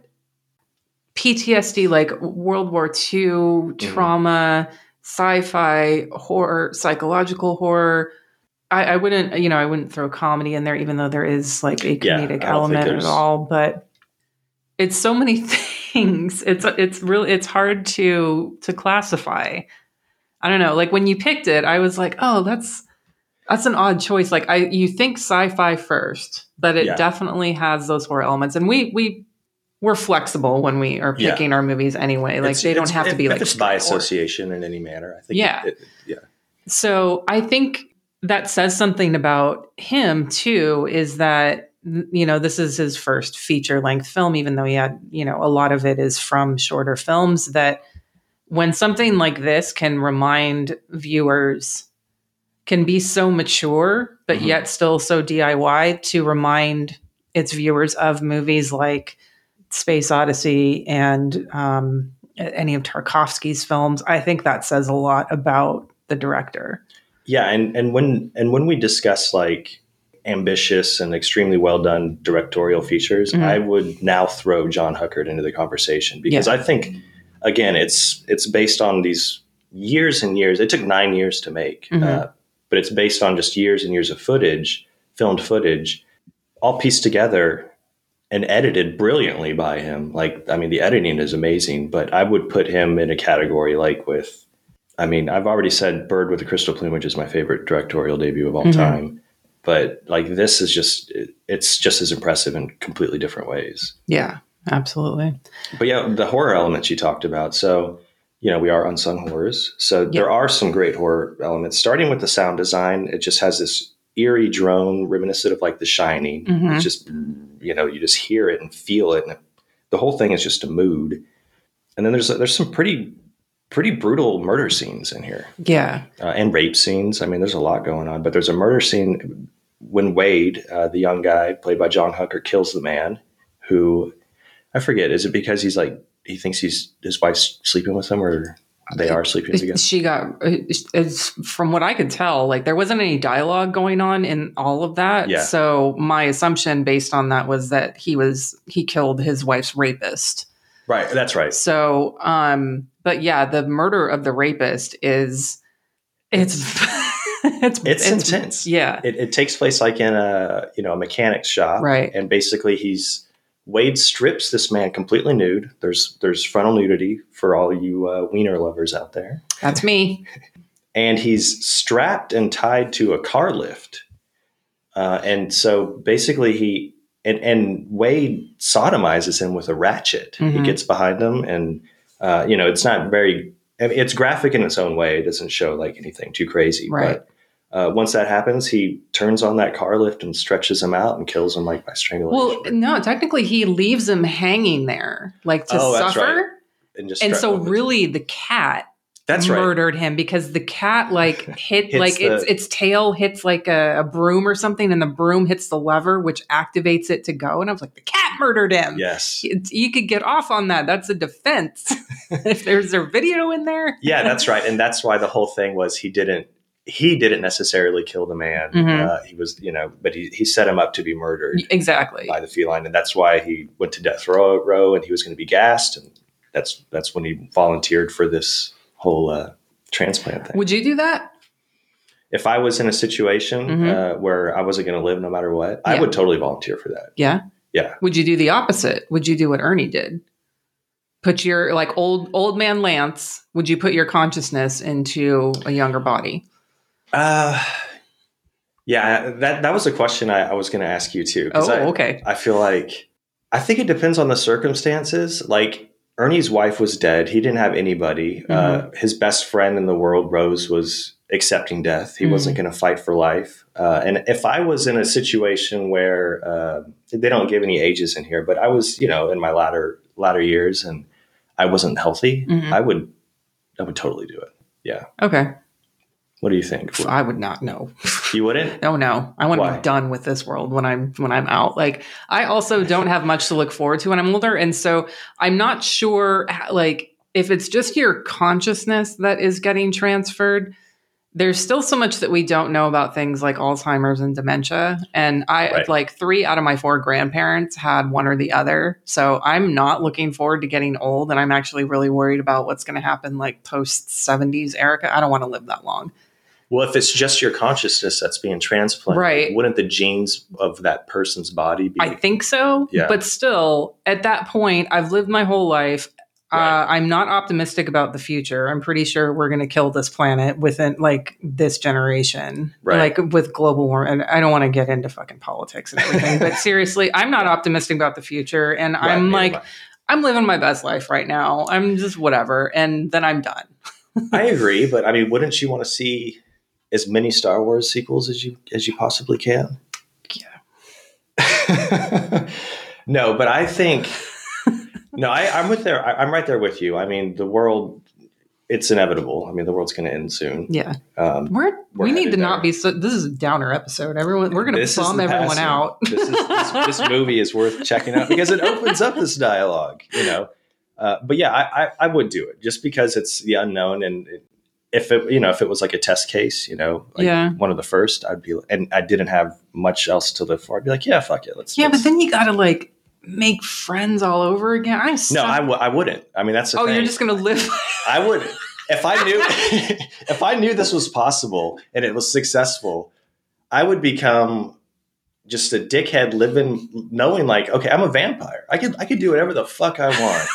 P T S D, like World War Two trauma, sci-fi horror, psychological horror. I, I wouldn't, you know, I wouldn't throw comedy in there, even though there is like a Yeah, comedic I don't think element at there's- all. But it's so many things. It's it's really it's hard to to classify. I don't know. Like when you picked it, I was like, oh, that's that's an odd choice. Like I you think sci-fi first, but it Yeah. definitely has those horror elements. And we we we're flexible when we are Yeah. picking our movies anyway. Like It's- they don't it's- have to if- be if like it's by straight horror. association in any manner. I think. Yeah. It, it, yeah. So I think that says something about him too, is that, you know, this is his first feature length film, even though he had, you know, a lot of it is from shorter films, that when something like this can remind viewers, can be so mature, but Mhm. yet still so D I Y, to remind its viewers of movies like Space Odyssey and um, any of Tarkovsky's films. I think that says a lot about the director. Yeah, and, and when and when we discuss like ambitious and extremely well done directorial features, Mhm. I would now throw John Huckert into the conversation because Yeah. I think again it's it's based on these years and years. It took nine years to make, Mhm. uh, but it's based on just years and years of footage, filmed footage, all pieced together and edited brilliantly by him. Like, I mean, the editing is amazing, but I would put him in a category like with, I mean, I've already said Bird with the Crystal Plumage is my favorite directorial debut of all mm-hmm. time. But like, this is just, it's just as impressive in completely different ways. Yeah, absolutely. But yeah, the horror elements you talked about. So, you know, we are Unsung Horrors. So yep. there are some great horror elements, starting with the sound design. It just has this eerie drone reminiscent of like The Shining. Mm-hmm. It's just, you know, you just hear it and feel it. And it, the whole thing is just a mood. And then there's, there's some pretty, pretty brutal murder scenes in here. Yeah. Uh, and rape scenes. I mean, there's a lot going on, but there's a murder scene when Wade, uh, the young guy played by John Hooker, kills the man who, I forget, is it because he's like, he thinks he's, his wife's sleeping with him, or they are sleeping together? She got, it's, from what I could tell, like there wasn't any dialogue going on in all of that. Yeah. So my assumption based on that was that he was, he killed his wife's rapist. Right. That's right. So, um, but yeah, the murder of the rapist is, it's, it's, it's, it's intense. Yeah. It, it takes place like in a, you know, a mechanic's shop. Right. And basically he's, Wade strips this man completely nude. There's there's frontal nudity for all you uh, wiener lovers out there. That's me. And he's strapped and tied to a car lift. Uh, and so basically he, and, and Wade sodomizes him with a ratchet. Mm-hmm. He gets behind him and, uh, you know, it's not very, I mean, it's graphic in its own way. It doesn't show like anything too crazy. Right. But Uh, once that happens, he turns on that car lift and stretches him out and kills him like by strangulation. Well, no, technically he leaves him hanging there, like to oh, suffer. That's right. And, just and so really the cat that's murdered right. him because the cat like hit like the, its its tail hits like a, a broom or something, and the broom hits the lever, which activates it to go. And I was like, the cat murdered him. Yes. It, you could get off on that. That's a defense. If there's a video in there. Yeah, that's right. And that's why the whole thing was he didn't He didn't necessarily kill the man. Mm-hmm. Uh, he was, you know, but he, he set him up to be murdered. Exactly. By the feline. And that's why he went to death row, row and he was going to be gassed. And that's that's when he volunteered for this whole uh, transplant thing. Would you do that? If I was in a situation mm-hmm. uh, where I wasn't going to live no matter what, yeah. I would totally volunteer for that. Yeah? Yeah. Would you do the opposite? Would you do what Ernie did? Put your, like old old man Lance, would you put your consciousness into a younger body? Uh, yeah, that, that was a question I, I was going to ask you too. Oh, I, okay. I feel like, I think it depends on the circumstances. Like Ernie's wife was dead. He didn't have anybody. Mm-hmm. Uh, his best friend in the world, Rose, was accepting death. He mm-hmm. wasn't going to fight for life. Uh, and if I was in a situation where, uh, they don't give any ages in here, but I was, you know, in my latter, latter years and I wasn't healthy, mm-hmm. I would, I would totally do it. Yeah. Okay. What do you think? I would not know. You wouldn't? No, no. I want Why? to be done with this world when I'm when I'm out. Like, I also don't have much to look forward to when I'm older, and so I'm not sure. Like, if it's just your consciousness that is getting transferred, there's still so much that we don't know about things like Alzheimer's and dementia. And I right. like three out of my four grandparents had one or the other. So I'm not looking forward to getting old, and I'm actually really worried about what's going to happen like post seventies Erica. I don't want to live that long. Well, if it's just your consciousness that's being transplanted, right. wouldn't the genes of that person's body be? I think so. Yeah. But still, at that point, I've lived my whole life. Right. Uh, I'm not optimistic about the future. I'm pretty sure we're going to kill this planet within like this generation, right. like with global warming. And I don't want to get into fucking politics and everything, but seriously, I'm not optimistic about the future. And right. I'm yeah, like, right. I'm living my best life right now. I'm just whatever. And then I'm done. I agree. But I mean, wouldn't you want to see as many Star Wars sequels as you as you possibly can? Yeah. No, but I think no, I, I'm with there. I, I'm right there with you. I mean, the world, it's inevitable. I mean, the world's going to end soon. Yeah, um, we're, we're we need to there. not be. So, this is a downer episode. Everyone, we're going to bum everyone passing. out. this, is, this, this movie is worth checking out because it opens up this dialogue. You know, uh, but yeah, I, I, I would do it just because it's the unknown and. It, If it, you know, if it was like a test case, you know, like yeah. one of the first, I'd be, and I didn't have much else to live for. I'd be like, yeah, fuck it. Let's. Yeah, let's. but then you got to like make friends all over again. I'm no, I, w- I wouldn't. I mean, that's the oh, thing. You're just gonna live. I would if I knew if I knew this was possible and it was successful, I would become just a dickhead living, knowing like, okay, I'm a vampire. I could I could do whatever the fuck I want.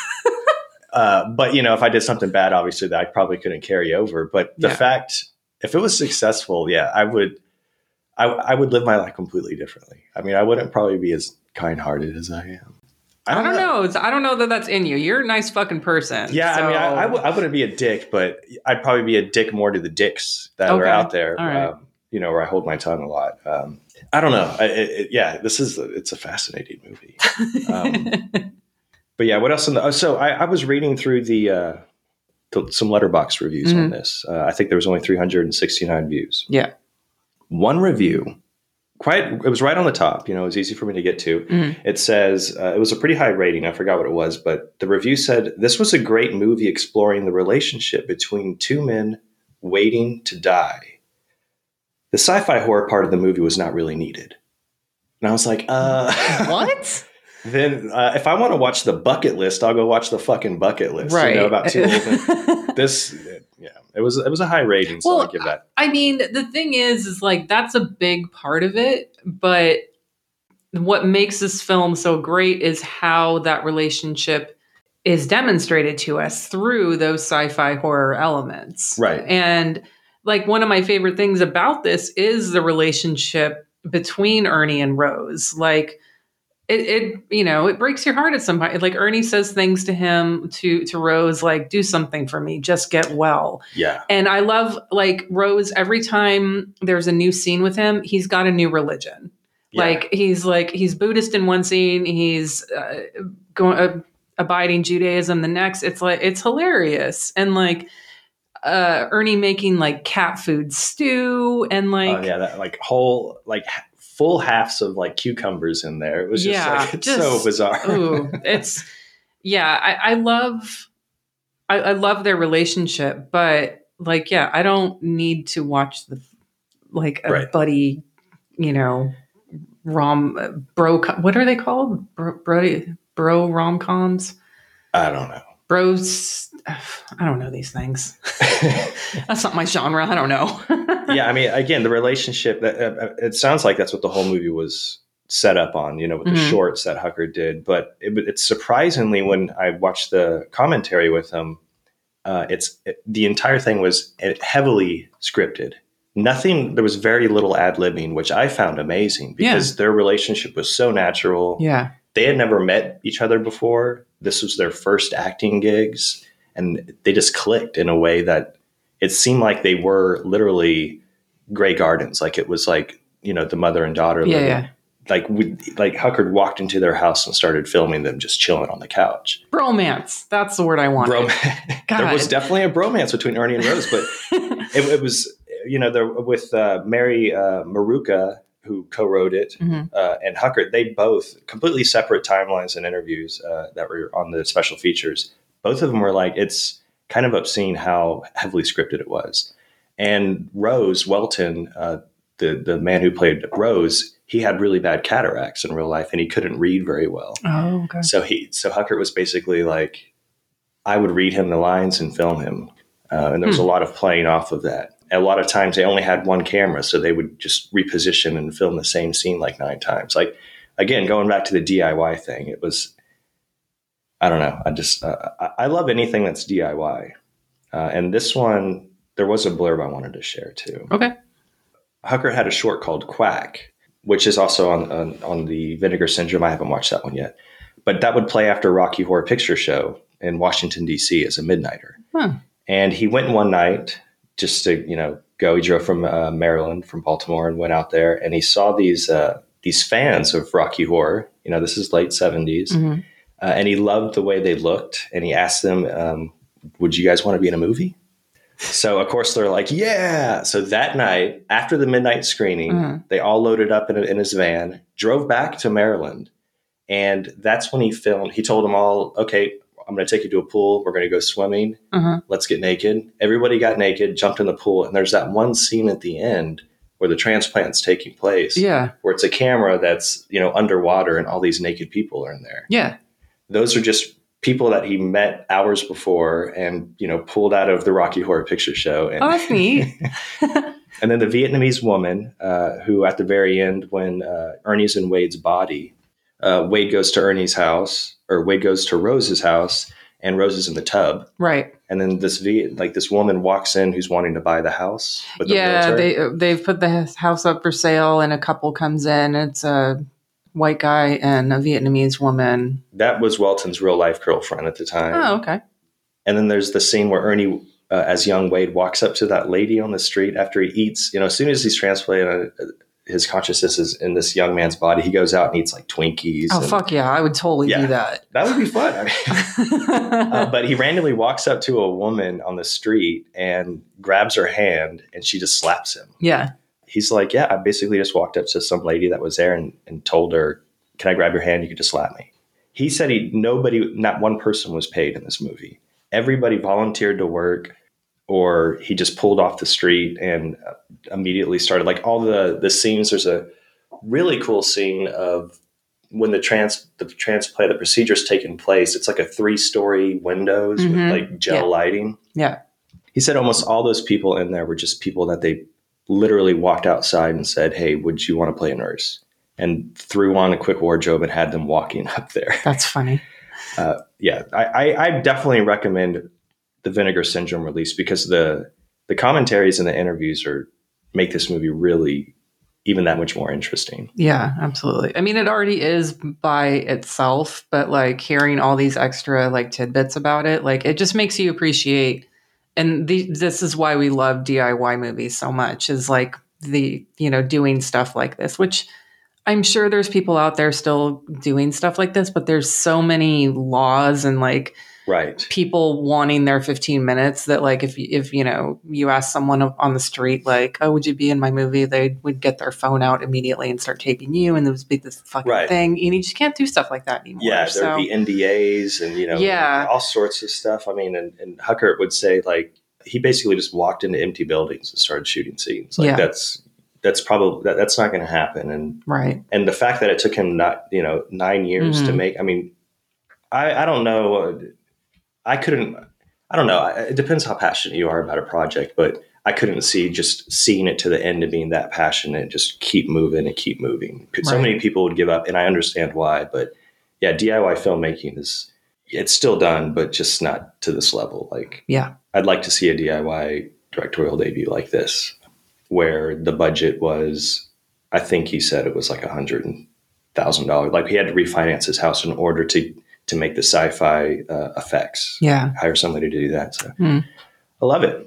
uh, but you know, if I did something bad, obviously that I probably couldn't carry over. But the Yeah. fact, if it was successful, yeah, I would. I, I would live my life completely differently. I mean, I wouldn't probably be as kind-hearted as I am. I don't, I don't know. know. It's, I don't know that that's in you. You're a nice fucking person. Yeah, so. I mean, I, I, w- I wouldn't be a dick, but I'd probably be a dick more to the dicks that okay. are out there. All right. Um, you know, where I hold my tongue a lot. Um, I don't know. I, it, yeah, this is a, it's a fascinating movie. Um, but yeah, what else? In the, oh, so I, I was reading through the, uh, the some Letterboxd reviews mm-hmm. on this. Uh, I think there was only three hundred sixty-nine views. Yeah. One review, quite, it was right on the top. You know, it was easy for me to get to. Mm-hmm. It says, uh, it was a pretty high rating. I forgot what it was, but the review said, this was a great movie exploring the relationship between two men waiting to die. The sci-fi horror part of the movie was not really needed. And I was like, uh. What? Then uh, if I want to watch the bucket list, I'll go watch the fucking bucket list. Right. You know, about two old This, yeah, it was, it was a high rating. So well, I give that. I mean, the thing is, is like, that's a big part of it. But what makes this film so great is how that relationship is demonstrated to us through those sci-fi horror elements. Right. And like, one of my favorite things about this is the relationship between Ernie and Rose. Like, It, it, you know, it breaks your heart at some point. Like Ernie says things to him, to, to Rose, like, do something for me, just get well. Yeah. And I love, like, Rose, every time there's a new scene with him, he's got a new religion. Yeah. Like, he's like, he's Buddhist in one scene, he's uh, going, uh, abiding Judaism the next. It's like, it's hilarious. And like, uh, Ernie making like cat food stew and like, oh, yeah, that like whole, like, full halves of like cucumbers in there. It was just yeah, like, it's just, so bizarre. Ooh, it's, yeah, I, I love, I, I love their relationship, but like, yeah, I don't need to watch the, like a right. buddy, you know, rom, bro, what are they called? Bro, bro, bro rom-coms? I don't know. Bros, I don't know these things. That's not my genre. I don't know. Yeah, I mean, again, the relationship, that uh, it sounds like that's what the whole movie was set up on, you know, with the mm-hmm. shorts that Huckard did. But it, it's surprisingly, when I watched the commentary with him, uh, it's it, the entire thing was heavily scripted. Nothing, there was very little ad-libbing, which I found amazing because yeah. their relationship was so natural. Yeah. They had never met each other before. This was their first acting gigs, and they just clicked in a way that it seemed like they were literally Grey Gardens. Like it was like, you know, the mother and daughter. Yeah, living. yeah. Like, we, like Huckard walked into their house and started filming them just chilling on the couch. Bromance. That's the word I wanted. Bromance. There was definitely a bromance between Ernie and Rose, but it, it was, you know, there with uh, Mary uh, Maruka, who co-wrote it, mm-hmm. uh, and Huckard, they both, completely separate timelines and interviews uh, that were on the special features. Both of them were like, it's kind of obscene how heavily scripted it was. And Rose Welton, uh, the, the man who played Rose, he had really bad cataracts in real life and he couldn't read very well. Oh, okay. So he, so Huckard was basically like, I would read him the lines and film him. Uh, and there was hmm. a lot of playing off of that. A lot of times they only had one camera, so they would just reposition and film the same scene like nine times. Like, again, going back to the D I Y thing, it was, I don't know. I just, uh, I love anything that's D I Y. Uh, and this one, there was a blurb I wanted to share too. Okay. Huckard had a short called Quack, which is also on, on, on the Vinegar Syndrome. I haven't watched that one yet, but that would play after Rocky Horror Picture Show in Washington, D C as a midnighter. Huh. And he went one night just to, you know, go. He drove from uh, Maryland, from Baltimore, and went out there, and he saw these uh, these fans of Rocky Horror. You know, this is late seventies, mm-hmm. uh, and he loved the way they looked. And he asked them, um, "Would you guys want to be in a movie?" So, of course, they're like, "Yeah!" So that night, after the midnight screening, mm-hmm. they all loaded up in, a, in his van, drove back to Maryland, and that's when he filmed. He told them all, "Okay, I'm going to take you to a pool. We're going to go swimming. Uh-huh. Let's get naked." Everybody got naked, jumped in the pool. And there's that one scene at the end where the transplant's taking place. Yeah. Where it's a camera that's, you know, underwater and all these naked people are in there. Yeah. Those are just people that he met hours before and, you know, pulled out of the Rocky Horror Picture Show. And oh, that's neat. And then the Vietnamese woman, uh, who at the very end, when uh, Ernie's in Wade's body, uh, Wade goes to Ernie's house, or Wade goes to Rose's house, and Rose is in the tub. Right. And then this v, like this woman walks in who's wanting to buy the house. With the yeah, realtor. they they've put the house up for sale, and a couple comes in. It's a white guy and a Vietnamese woman. That was Welton's real life girlfriend at the time. Oh, okay. And then there's the scene where Ernie, uh, as young Wade, walks up to that lady on the street after he eats. You know, as soon as he's transplanted, uh, his consciousness is in this young man's body. He goes out and eats like Twinkies. Oh, and, fuck yeah. I would totally yeah, do that. That would be fun. I mean, uh, but he randomly walks up to a woman on the street and grabs her hand, and she just slaps him. Yeah. He's like, yeah, I basically just walked up to some lady that was there and, and told her, can I grab your hand? You could just slap me. He said he, nobody, not one person was paid in this movie. Everybody volunteered to work, or he just pulled off the street and immediately started, like all the, the scenes. There's a really cool scene of when the trans, the transplant, the procedure's taking place. It's like a three story windows Mm-hmm. with like gel Yeah. lighting. Yeah. He said almost all those people in there were just people that they literally walked outside and said, hey, would you want to play a nurse? And threw on a quick wardrobe and had them walking up there. That's funny. Uh, yeah, I, I, I definitely recommend the Vinegar Syndrome release, because the the commentaries and the interviews are make this movie really even that much more interesting. Yeah, absolutely. I mean, it already is by itself, but like hearing all these extra like tidbits about it, like it just makes you appreciate. And the, this is why we love D I Y movies so much, is like the, you know, doing stuff like this, which I'm sure there's people out there still doing stuff like this, but there's so many laws and like Right. people wanting their fifteen minutes that like, if, if, you know, you ask someone on the street, like, oh, would you be in my movie? They would get their phone out immediately and start taping you. And there would be this fucking Right. thing. You just can't do stuff like that anymore. Yeah, there'd so, be N D As and, you know, Yeah. all sorts of stuff. I mean, and, and Huckert would say, like, he basically just walked into empty buildings and started shooting scenes. Like, Yeah. that's that's probably, that, that's not going to happen. And right. and the fact that it took him not, you know, nine years Mhm. to make, I mean, I, I don't know. Uh, I couldn't, I don't know. It depends how passionate you are about a project, but I couldn't see just seeing it to the end and being that passionate, just keep moving and keep moving. So Right. many people would give up, and I understand why, but yeah, D I Y filmmaking is, it's still done, but just not to this level. Like, Yeah. I'd like to see a D I Y directorial debut like this, where the budget was, I think he said it was like a hundred thousand dollars. Like, he had to refinance his house in order to, to make the sci-fi uh, effects. Yeah. Hire somebody to do that. So Mm. I love it.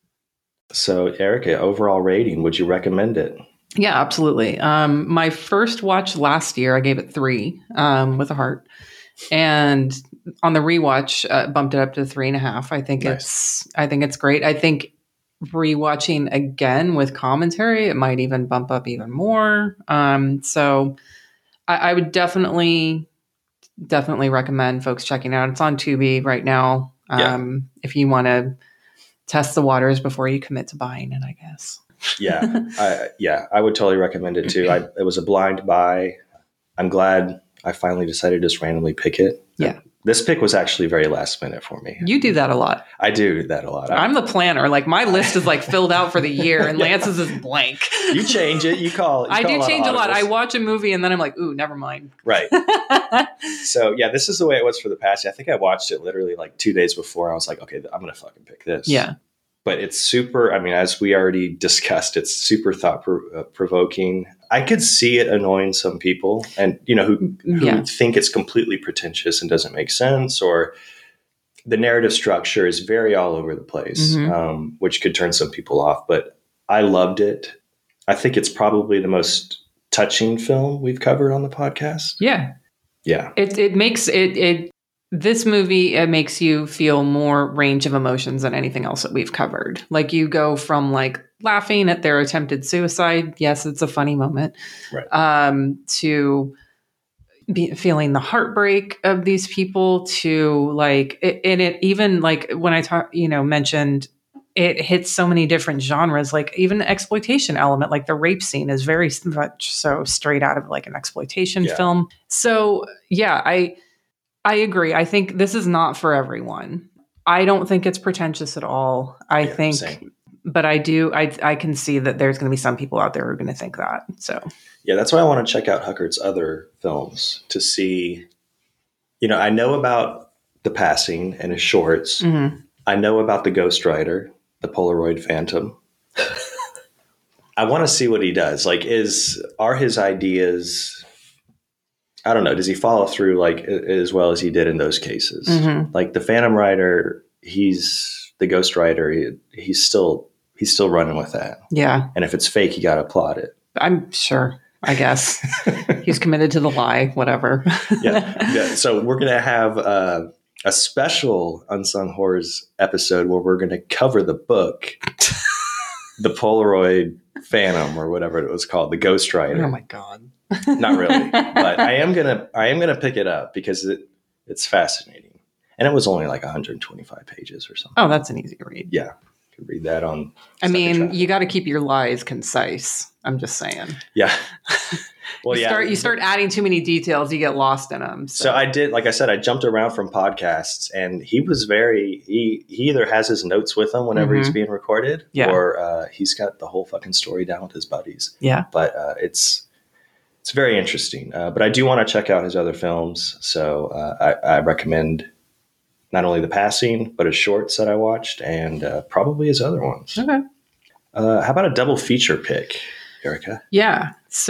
So Erica, overall rating, would you recommend it? Yeah, absolutely. Um, my first watch last year, I gave it three um, with a heart. And on the rewatch, uh, bumped it up to three and a half. I think Nice. it's, I think it's great. I think rewatching again with commentary, it might even bump up even more. Um, so I, I would definitely, definitely recommend folks checking it out. It's on Tubi right now. Yeah. Um, if you want to test the waters before you commit to buying it, I guess. Yeah. I, yeah, I would totally recommend it too. I, it was a blind buy. I'm glad I finally decided to just randomly pick it. Yeah. This pick was actually very last minute for me. You do that a lot. I do that a lot. I, I'm the planner. Like my list is like filled out for the year, and Lance's is blank. you change it. You call. You I call do lot of change a lot. I audibles. watch a movie and then I'm like, ooh, never mind. Right. So yeah, this is the way it was for the past. I think I watched it literally like two days before. I was like, okay, I'm gonna fucking pick this. Yeah. But it's super. I mean, as we already discussed, it's super thought pro- uh, provoking. I could see it annoying some people, and you know, who who Yeah. think it's completely pretentious and doesn't make sense, or the narrative structure is very all over the place, Mhm. um, which could turn some people off. But I loved it. I think it's probably the most touching film we've covered on the podcast. Yeah. Yeah. It it makes it it this movie it makes you feel more range of emotions than anything else that we've covered. Like you go from like laughing at their attempted suicide, yes, it's a funny moment, Right. um, to be feeling the heartbreak of these people, to like, it, and it even like when I talk, you know, mentioned it hits so many different genres, like even the exploitation element, like the rape scene is very much so straight out of like an exploitation Yeah. film. So yeah, I, I agree. I think this is not for everyone. I don't think it's pretentious at all. I Yeah, think same. but I do, I, I can see that there's going to be some people out there who are going to think that. So, yeah, that's why I want to check out Huckert's other films to see, you know, I know about The Passing and his shorts. mm-hmm. I know about The Ghost Rider, the Polaroid Phantom. I want to see what he does. Like, is, are his ideas, I don't know, does he follow through like as well as he did in those cases? Mm-hmm. Like the Phantom Rider, he's the Ghost Rider. He, he's still, he's still running with that. Yeah. And if it's fake, you got to applaud it. I'm sure, I guess. He's committed to the lie, whatever. yeah. yeah. So we're going to have uh, a special Unsung Horrors episode where we're going to cover the book, the Polaroid Phantom or whatever it was called, the Ghost Rider. Oh my God. Not really, but I am going to, I am going to pick it up because it, it's fascinating. And it was only like one hundred twenty-five pages or something. Oh, that's an easy read. Yeah. You could read that on. I mean, you got to keep your lies concise. I'm just saying. Yeah. Well, you yeah. Start, you start adding too many details, you get lost in them. So. so I did, like I said, I jumped around from podcasts, and he was very, he, he either has his notes with him whenever mm-hmm. he's being recorded, yeah. or uh, he's got the whole fucking story down with his buddies. Yeah. But uh, it's, it's very interesting. Uh, but I do want to check out his other films. So uh, I, I recommend not only The Passing, but his shorts that I watched, and uh, probably his other ones. Okay. Uh, how about a double feature pick, Erica? Yeah.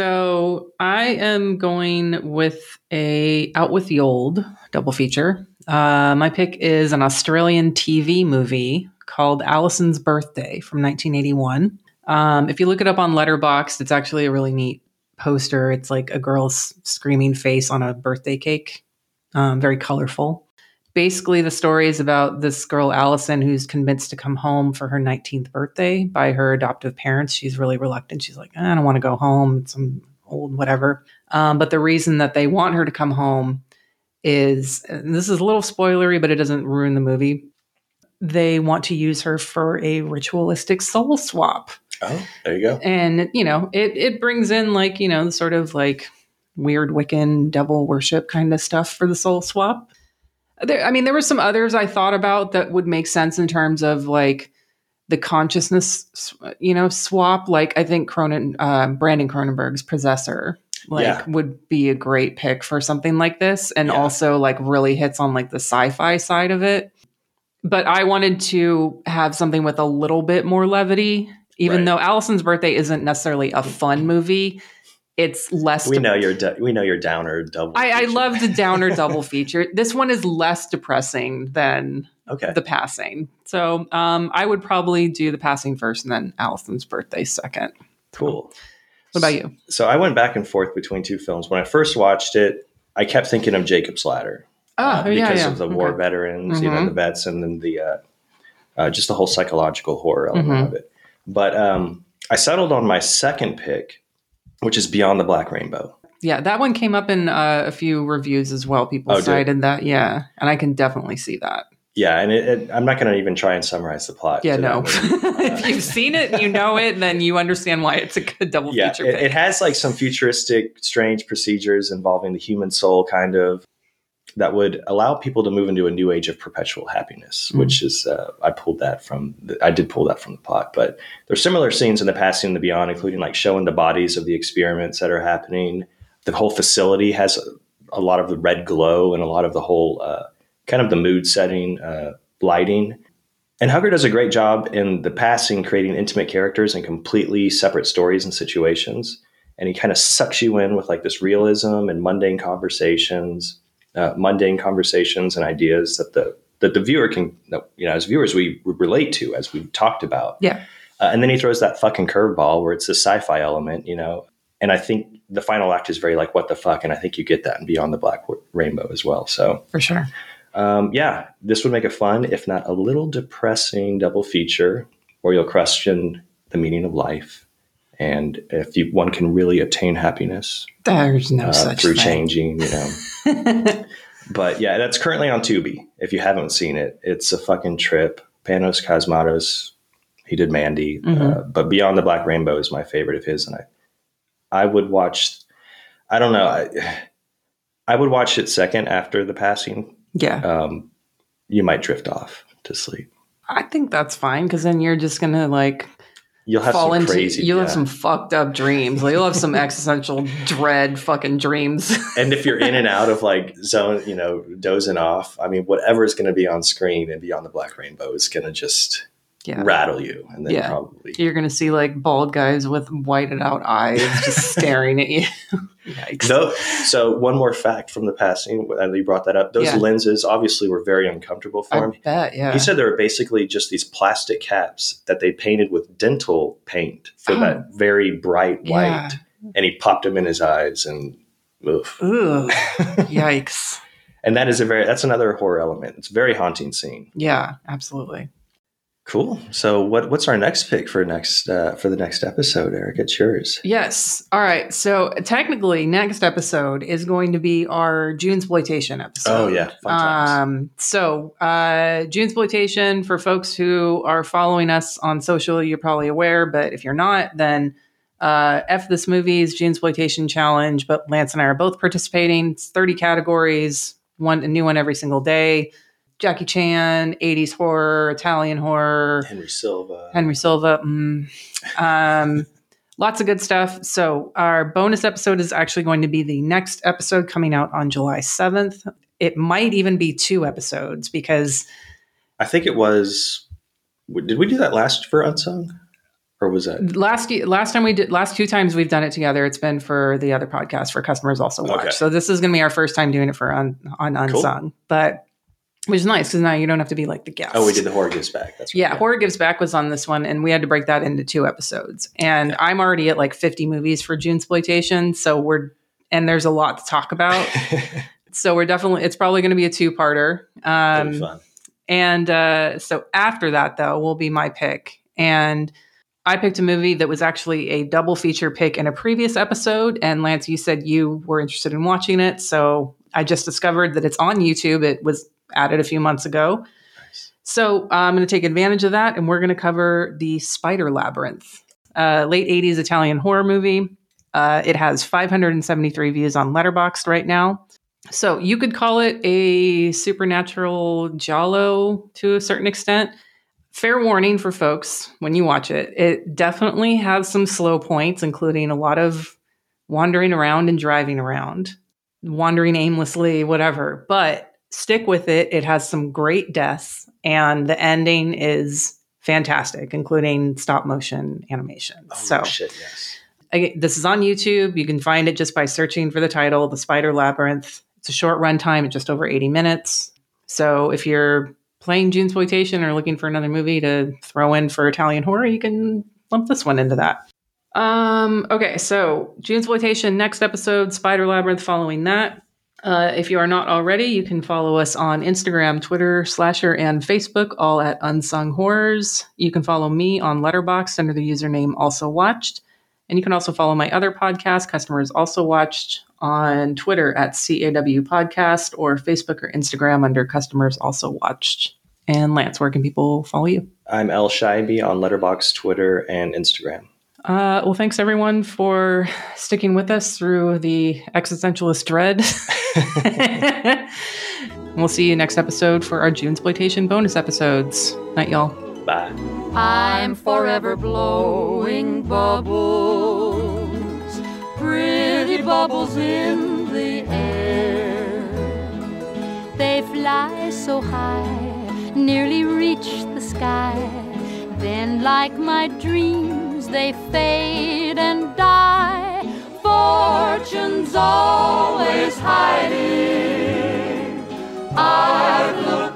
So I am going with a Out with the Old double feature. Uh, my pick is an Australian T V movie called Alison's Birthday from nineteen eighty-one. Um, if you look it up on Letterboxd, it's actually a really neat poster. It's like a girl's screaming face on a birthday cake. Um, very colorful. Basically, the story is about this girl, Allison, who's convinced to come home for her nineteenth birthday by her adoptive parents. She's really reluctant. She's like, I don't want to go home. I'm old, whatever. Um, but the reason that they want her to come home is, and this is a little spoilery, but it doesn't ruin the movie. They want to use her for a ritualistic soul swap. Oh, there you go. And, you know, it, it brings in like, you know, sort of like weird Wiccan devil worship kind of stuff for the soul swap. There, I mean, there were some others I thought about that would make sense in terms of like the consciousness, you know, swap. Like I think Cronin, uh, Brandon Cronenberg's Possessor, like Yeah. would be a great pick for something like this, and Yeah. also like really hits on like the sci-fi side of it. But I wanted to have something with a little bit more levity, even Right. though Alison's Birthday isn't necessarily a fun movie. It's less. We de- know you're de- we know you're downer double. I, I feature. love the downer double feature. This one is less depressing than Okay. The Passing. So um, I would probably do The Passing first and then Alison's Birthday second. Cool. What about you? So I went back and forth between two films. When I first watched it, I kept thinking of Jacob's Ladder. Oh, uh, yeah, because yeah. of the war Okay. veterans, you know, Mhm. the vets, and then the uh, uh, just the whole psychological horror element Mhm. of it. But um, I settled on my second pick, which is Beyond the Black Rainbow. Yeah, that one came up in uh, a few reviews as well. People Oh, did? cited that. Yeah. And I can definitely see that. Yeah, and it, it, I'm not going to even try and summarize the plot. Yeah, to no. that movie. Uh, If you've seen it and you know it, then you understand why it's a good double yeah, feature it, pick. it has like some futuristic, strange procedures involving the human soul, kind of, that would allow people to move into a new age of perpetual happiness, Mm. which is, uh, I pulled that from, the, I did pull that from the plot, but there's similar scenes in The Passing and the Beyond, including like showing the bodies of the experiments that are happening. The whole facility has a, a lot of the red glow and a lot of the whole uh, kind of the mood setting, uh, lighting. And Hugger does a great job in The Passing, creating intimate characters and completely separate stories and situations. And he kind of sucks you in with like this realism and mundane conversations, uh, mundane conversations and ideas that the that the viewer can, you know, as viewers we relate to, as we've talked about. Yeah. Uh, and then he throws that fucking curveball where it's the sci-fi element, you know. And I think the final act is very like, what the fuck? And I think you get that in Beyond the Black Rainbow as well. So For sure. um, yeah, this would make a fun, if not a little depressing double feature where you'll question the meaning of life. And if you, one can really obtain happiness There's no uh, such through thing. changing, you know. But yeah, that's currently on Tubi. If you haven't seen it, it's a fucking trip. Panos Cosmatos, he did Mandy. Mhm. Uh, but Beyond the Black Rainbow is my favorite of his. And I, I would watch, I don't know, I, I would watch it second after The Passing. Yeah. Um, you might drift off to sleep. I think that's fine because then you're just gonna like You'll have fall some into crazy. you'll yeah. have some fucked up dreams. Like, you'll have some existential dread fucking dreams. And if you're in and out of like zone, you know, dozing off, I mean, whatever is going to be on screen and Beyond the Black Rainbow is going to just Yeah. rattle you, and then Yeah. probably You're gonna see like bald guys with whited out eyes just staring at you. Yikes. No, so one more fact from the passing, and you brought that up. Those Yeah. lenses obviously were very uncomfortable for I him. bet, yeah. He said they were basically just these plastic caps that they painted with dental paint for Oh. that very bright white, Yeah. and he popped them in his eyes, and oof. Ugh. Yikes. And that is a very that's another horror element. It's a very haunting scene. Yeah, absolutely. Cool. So what what's our next pick for next uh, for the next episode, Eric? It's yours. Yes. All right. So technically, next episode is going to be our Junesploitation episode. Oh yeah, fun times. Um, so uh, Junesploitation, for folks who are following us on social, you're probably aware, but if you're not, then uh, F This Movie's Junesploitation Challenge. But Lance and I are both participating. It's thirty categories, one a new one every single day. Jackie Chan, eighties horror, Italian horror, Henry Silva. Henry Silva. Mm. Um, lots of good stuff. So our bonus episode is actually going to be the next episode coming out on July seventh. It might even be two episodes because I think it was. Did we do that last for Unsung, or was that last last time we did last two times we've done it together. It's been for the other podcast for Customers Also Watch. Okay. So this is going to be our first time doing it for un, on Unsung, Cool. but which is nice because now you don't have to be like the guest. Oh, we did the Horror Gives Back. That's right. Yeah, Horror Gives Back was on this one, and we had to break that into two episodes. And yeah. I'm already at like fifty movies for Junesploitation, so we're and there's a lot to talk about. So we're definitely it's probably going to be a two-parter. That'll Um, be fun. and uh, so after that, though, will be my pick. And I picked a movie that was actually a double feature pick in a previous episode. And Lance, you said you were interested in watching it, so I just discovered that it's on YouTube. It was added a few months ago. Nice. So uh, I'm going to take advantage of that, and we're going to cover The Spider Labyrinth, uh, late eighties Italian horror movie. Uh, it has five hundred seventy-three views on Letterboxd right now. So you could call it a supernatural giallo to a certain extent. Fair warning for folks when you watch it. It definitely has some slow points, including a lot of wandering around and driving around, wandering aimlessly, whatever. But stick with it. It has some great deaths, and the ending is fantastic, including stop motion animation. Oh, so shit, yes. Again, this is on YouTube. You can find it just by searching for the title, The Spider Labyrinth. It's a short runtime at just over eighty minutes. So if you're playing Junesploitation or looking for another movie to throw in for Italian horror, you can lump this one into that. Um, okay, so Junesploitation, next episode, Spider Labyrinth following that. Uh, if you are not already, you can follow us on Instagram, Twitter, Slasher, and Facebook, all at Unsung Horrors. You can follow me on Letterboxd under the username Also Watched. And you can also follow my other podcast, Customers Also Watched, on Twitter at C A W Podcast or Facebook or Instagram under Customers Also Watched. And Lance, where can people follow you? I'm El Shaibi on Letterboxd, Twitter, and Instagram. Uh, well, thanks everyone for sticking with us through the existentialist dread. We'll see you next episode for our Junesploitation bonus episodes. Night, y'all. Bye. I'm forever blowing bubbles, pretty bubbles in the air. They fly so high, nearly reach the sky. Then, like my dreams, they fade and die. Fortune's always hiding. I've looked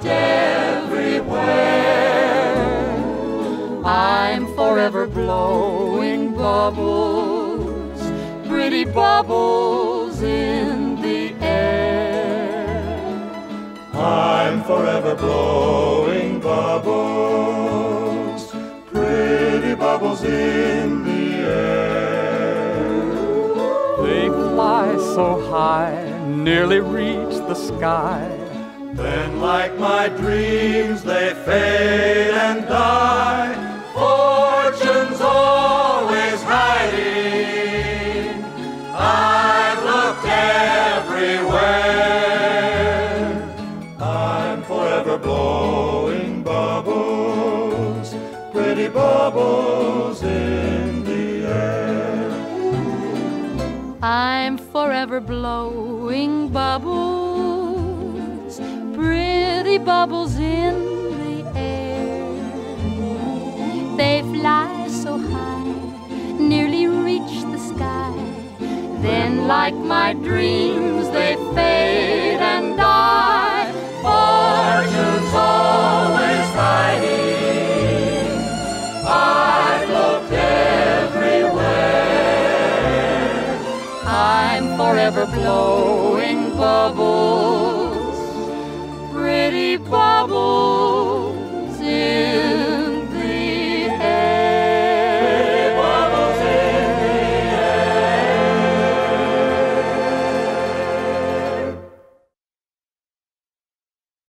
everywhere. I'm forever blowing bubbles, pretty bubbles in the air. I'm forever blowing bubbles, pretty bubbles in the air. They fly so high, nearly reach the sky. Then, like my dreams, they fade and die. Fortune's always hiding. I've looked everywhere. I'm forever blowing bubbles, forever blowing bubbles, pretty bubbles in the air. They fly so high, nearly reach the sky. Then, like my dreams, they fade and die. Fortune's always hiding. I've looked everywhere. I'm forever blowing bubbles, pretty bubbles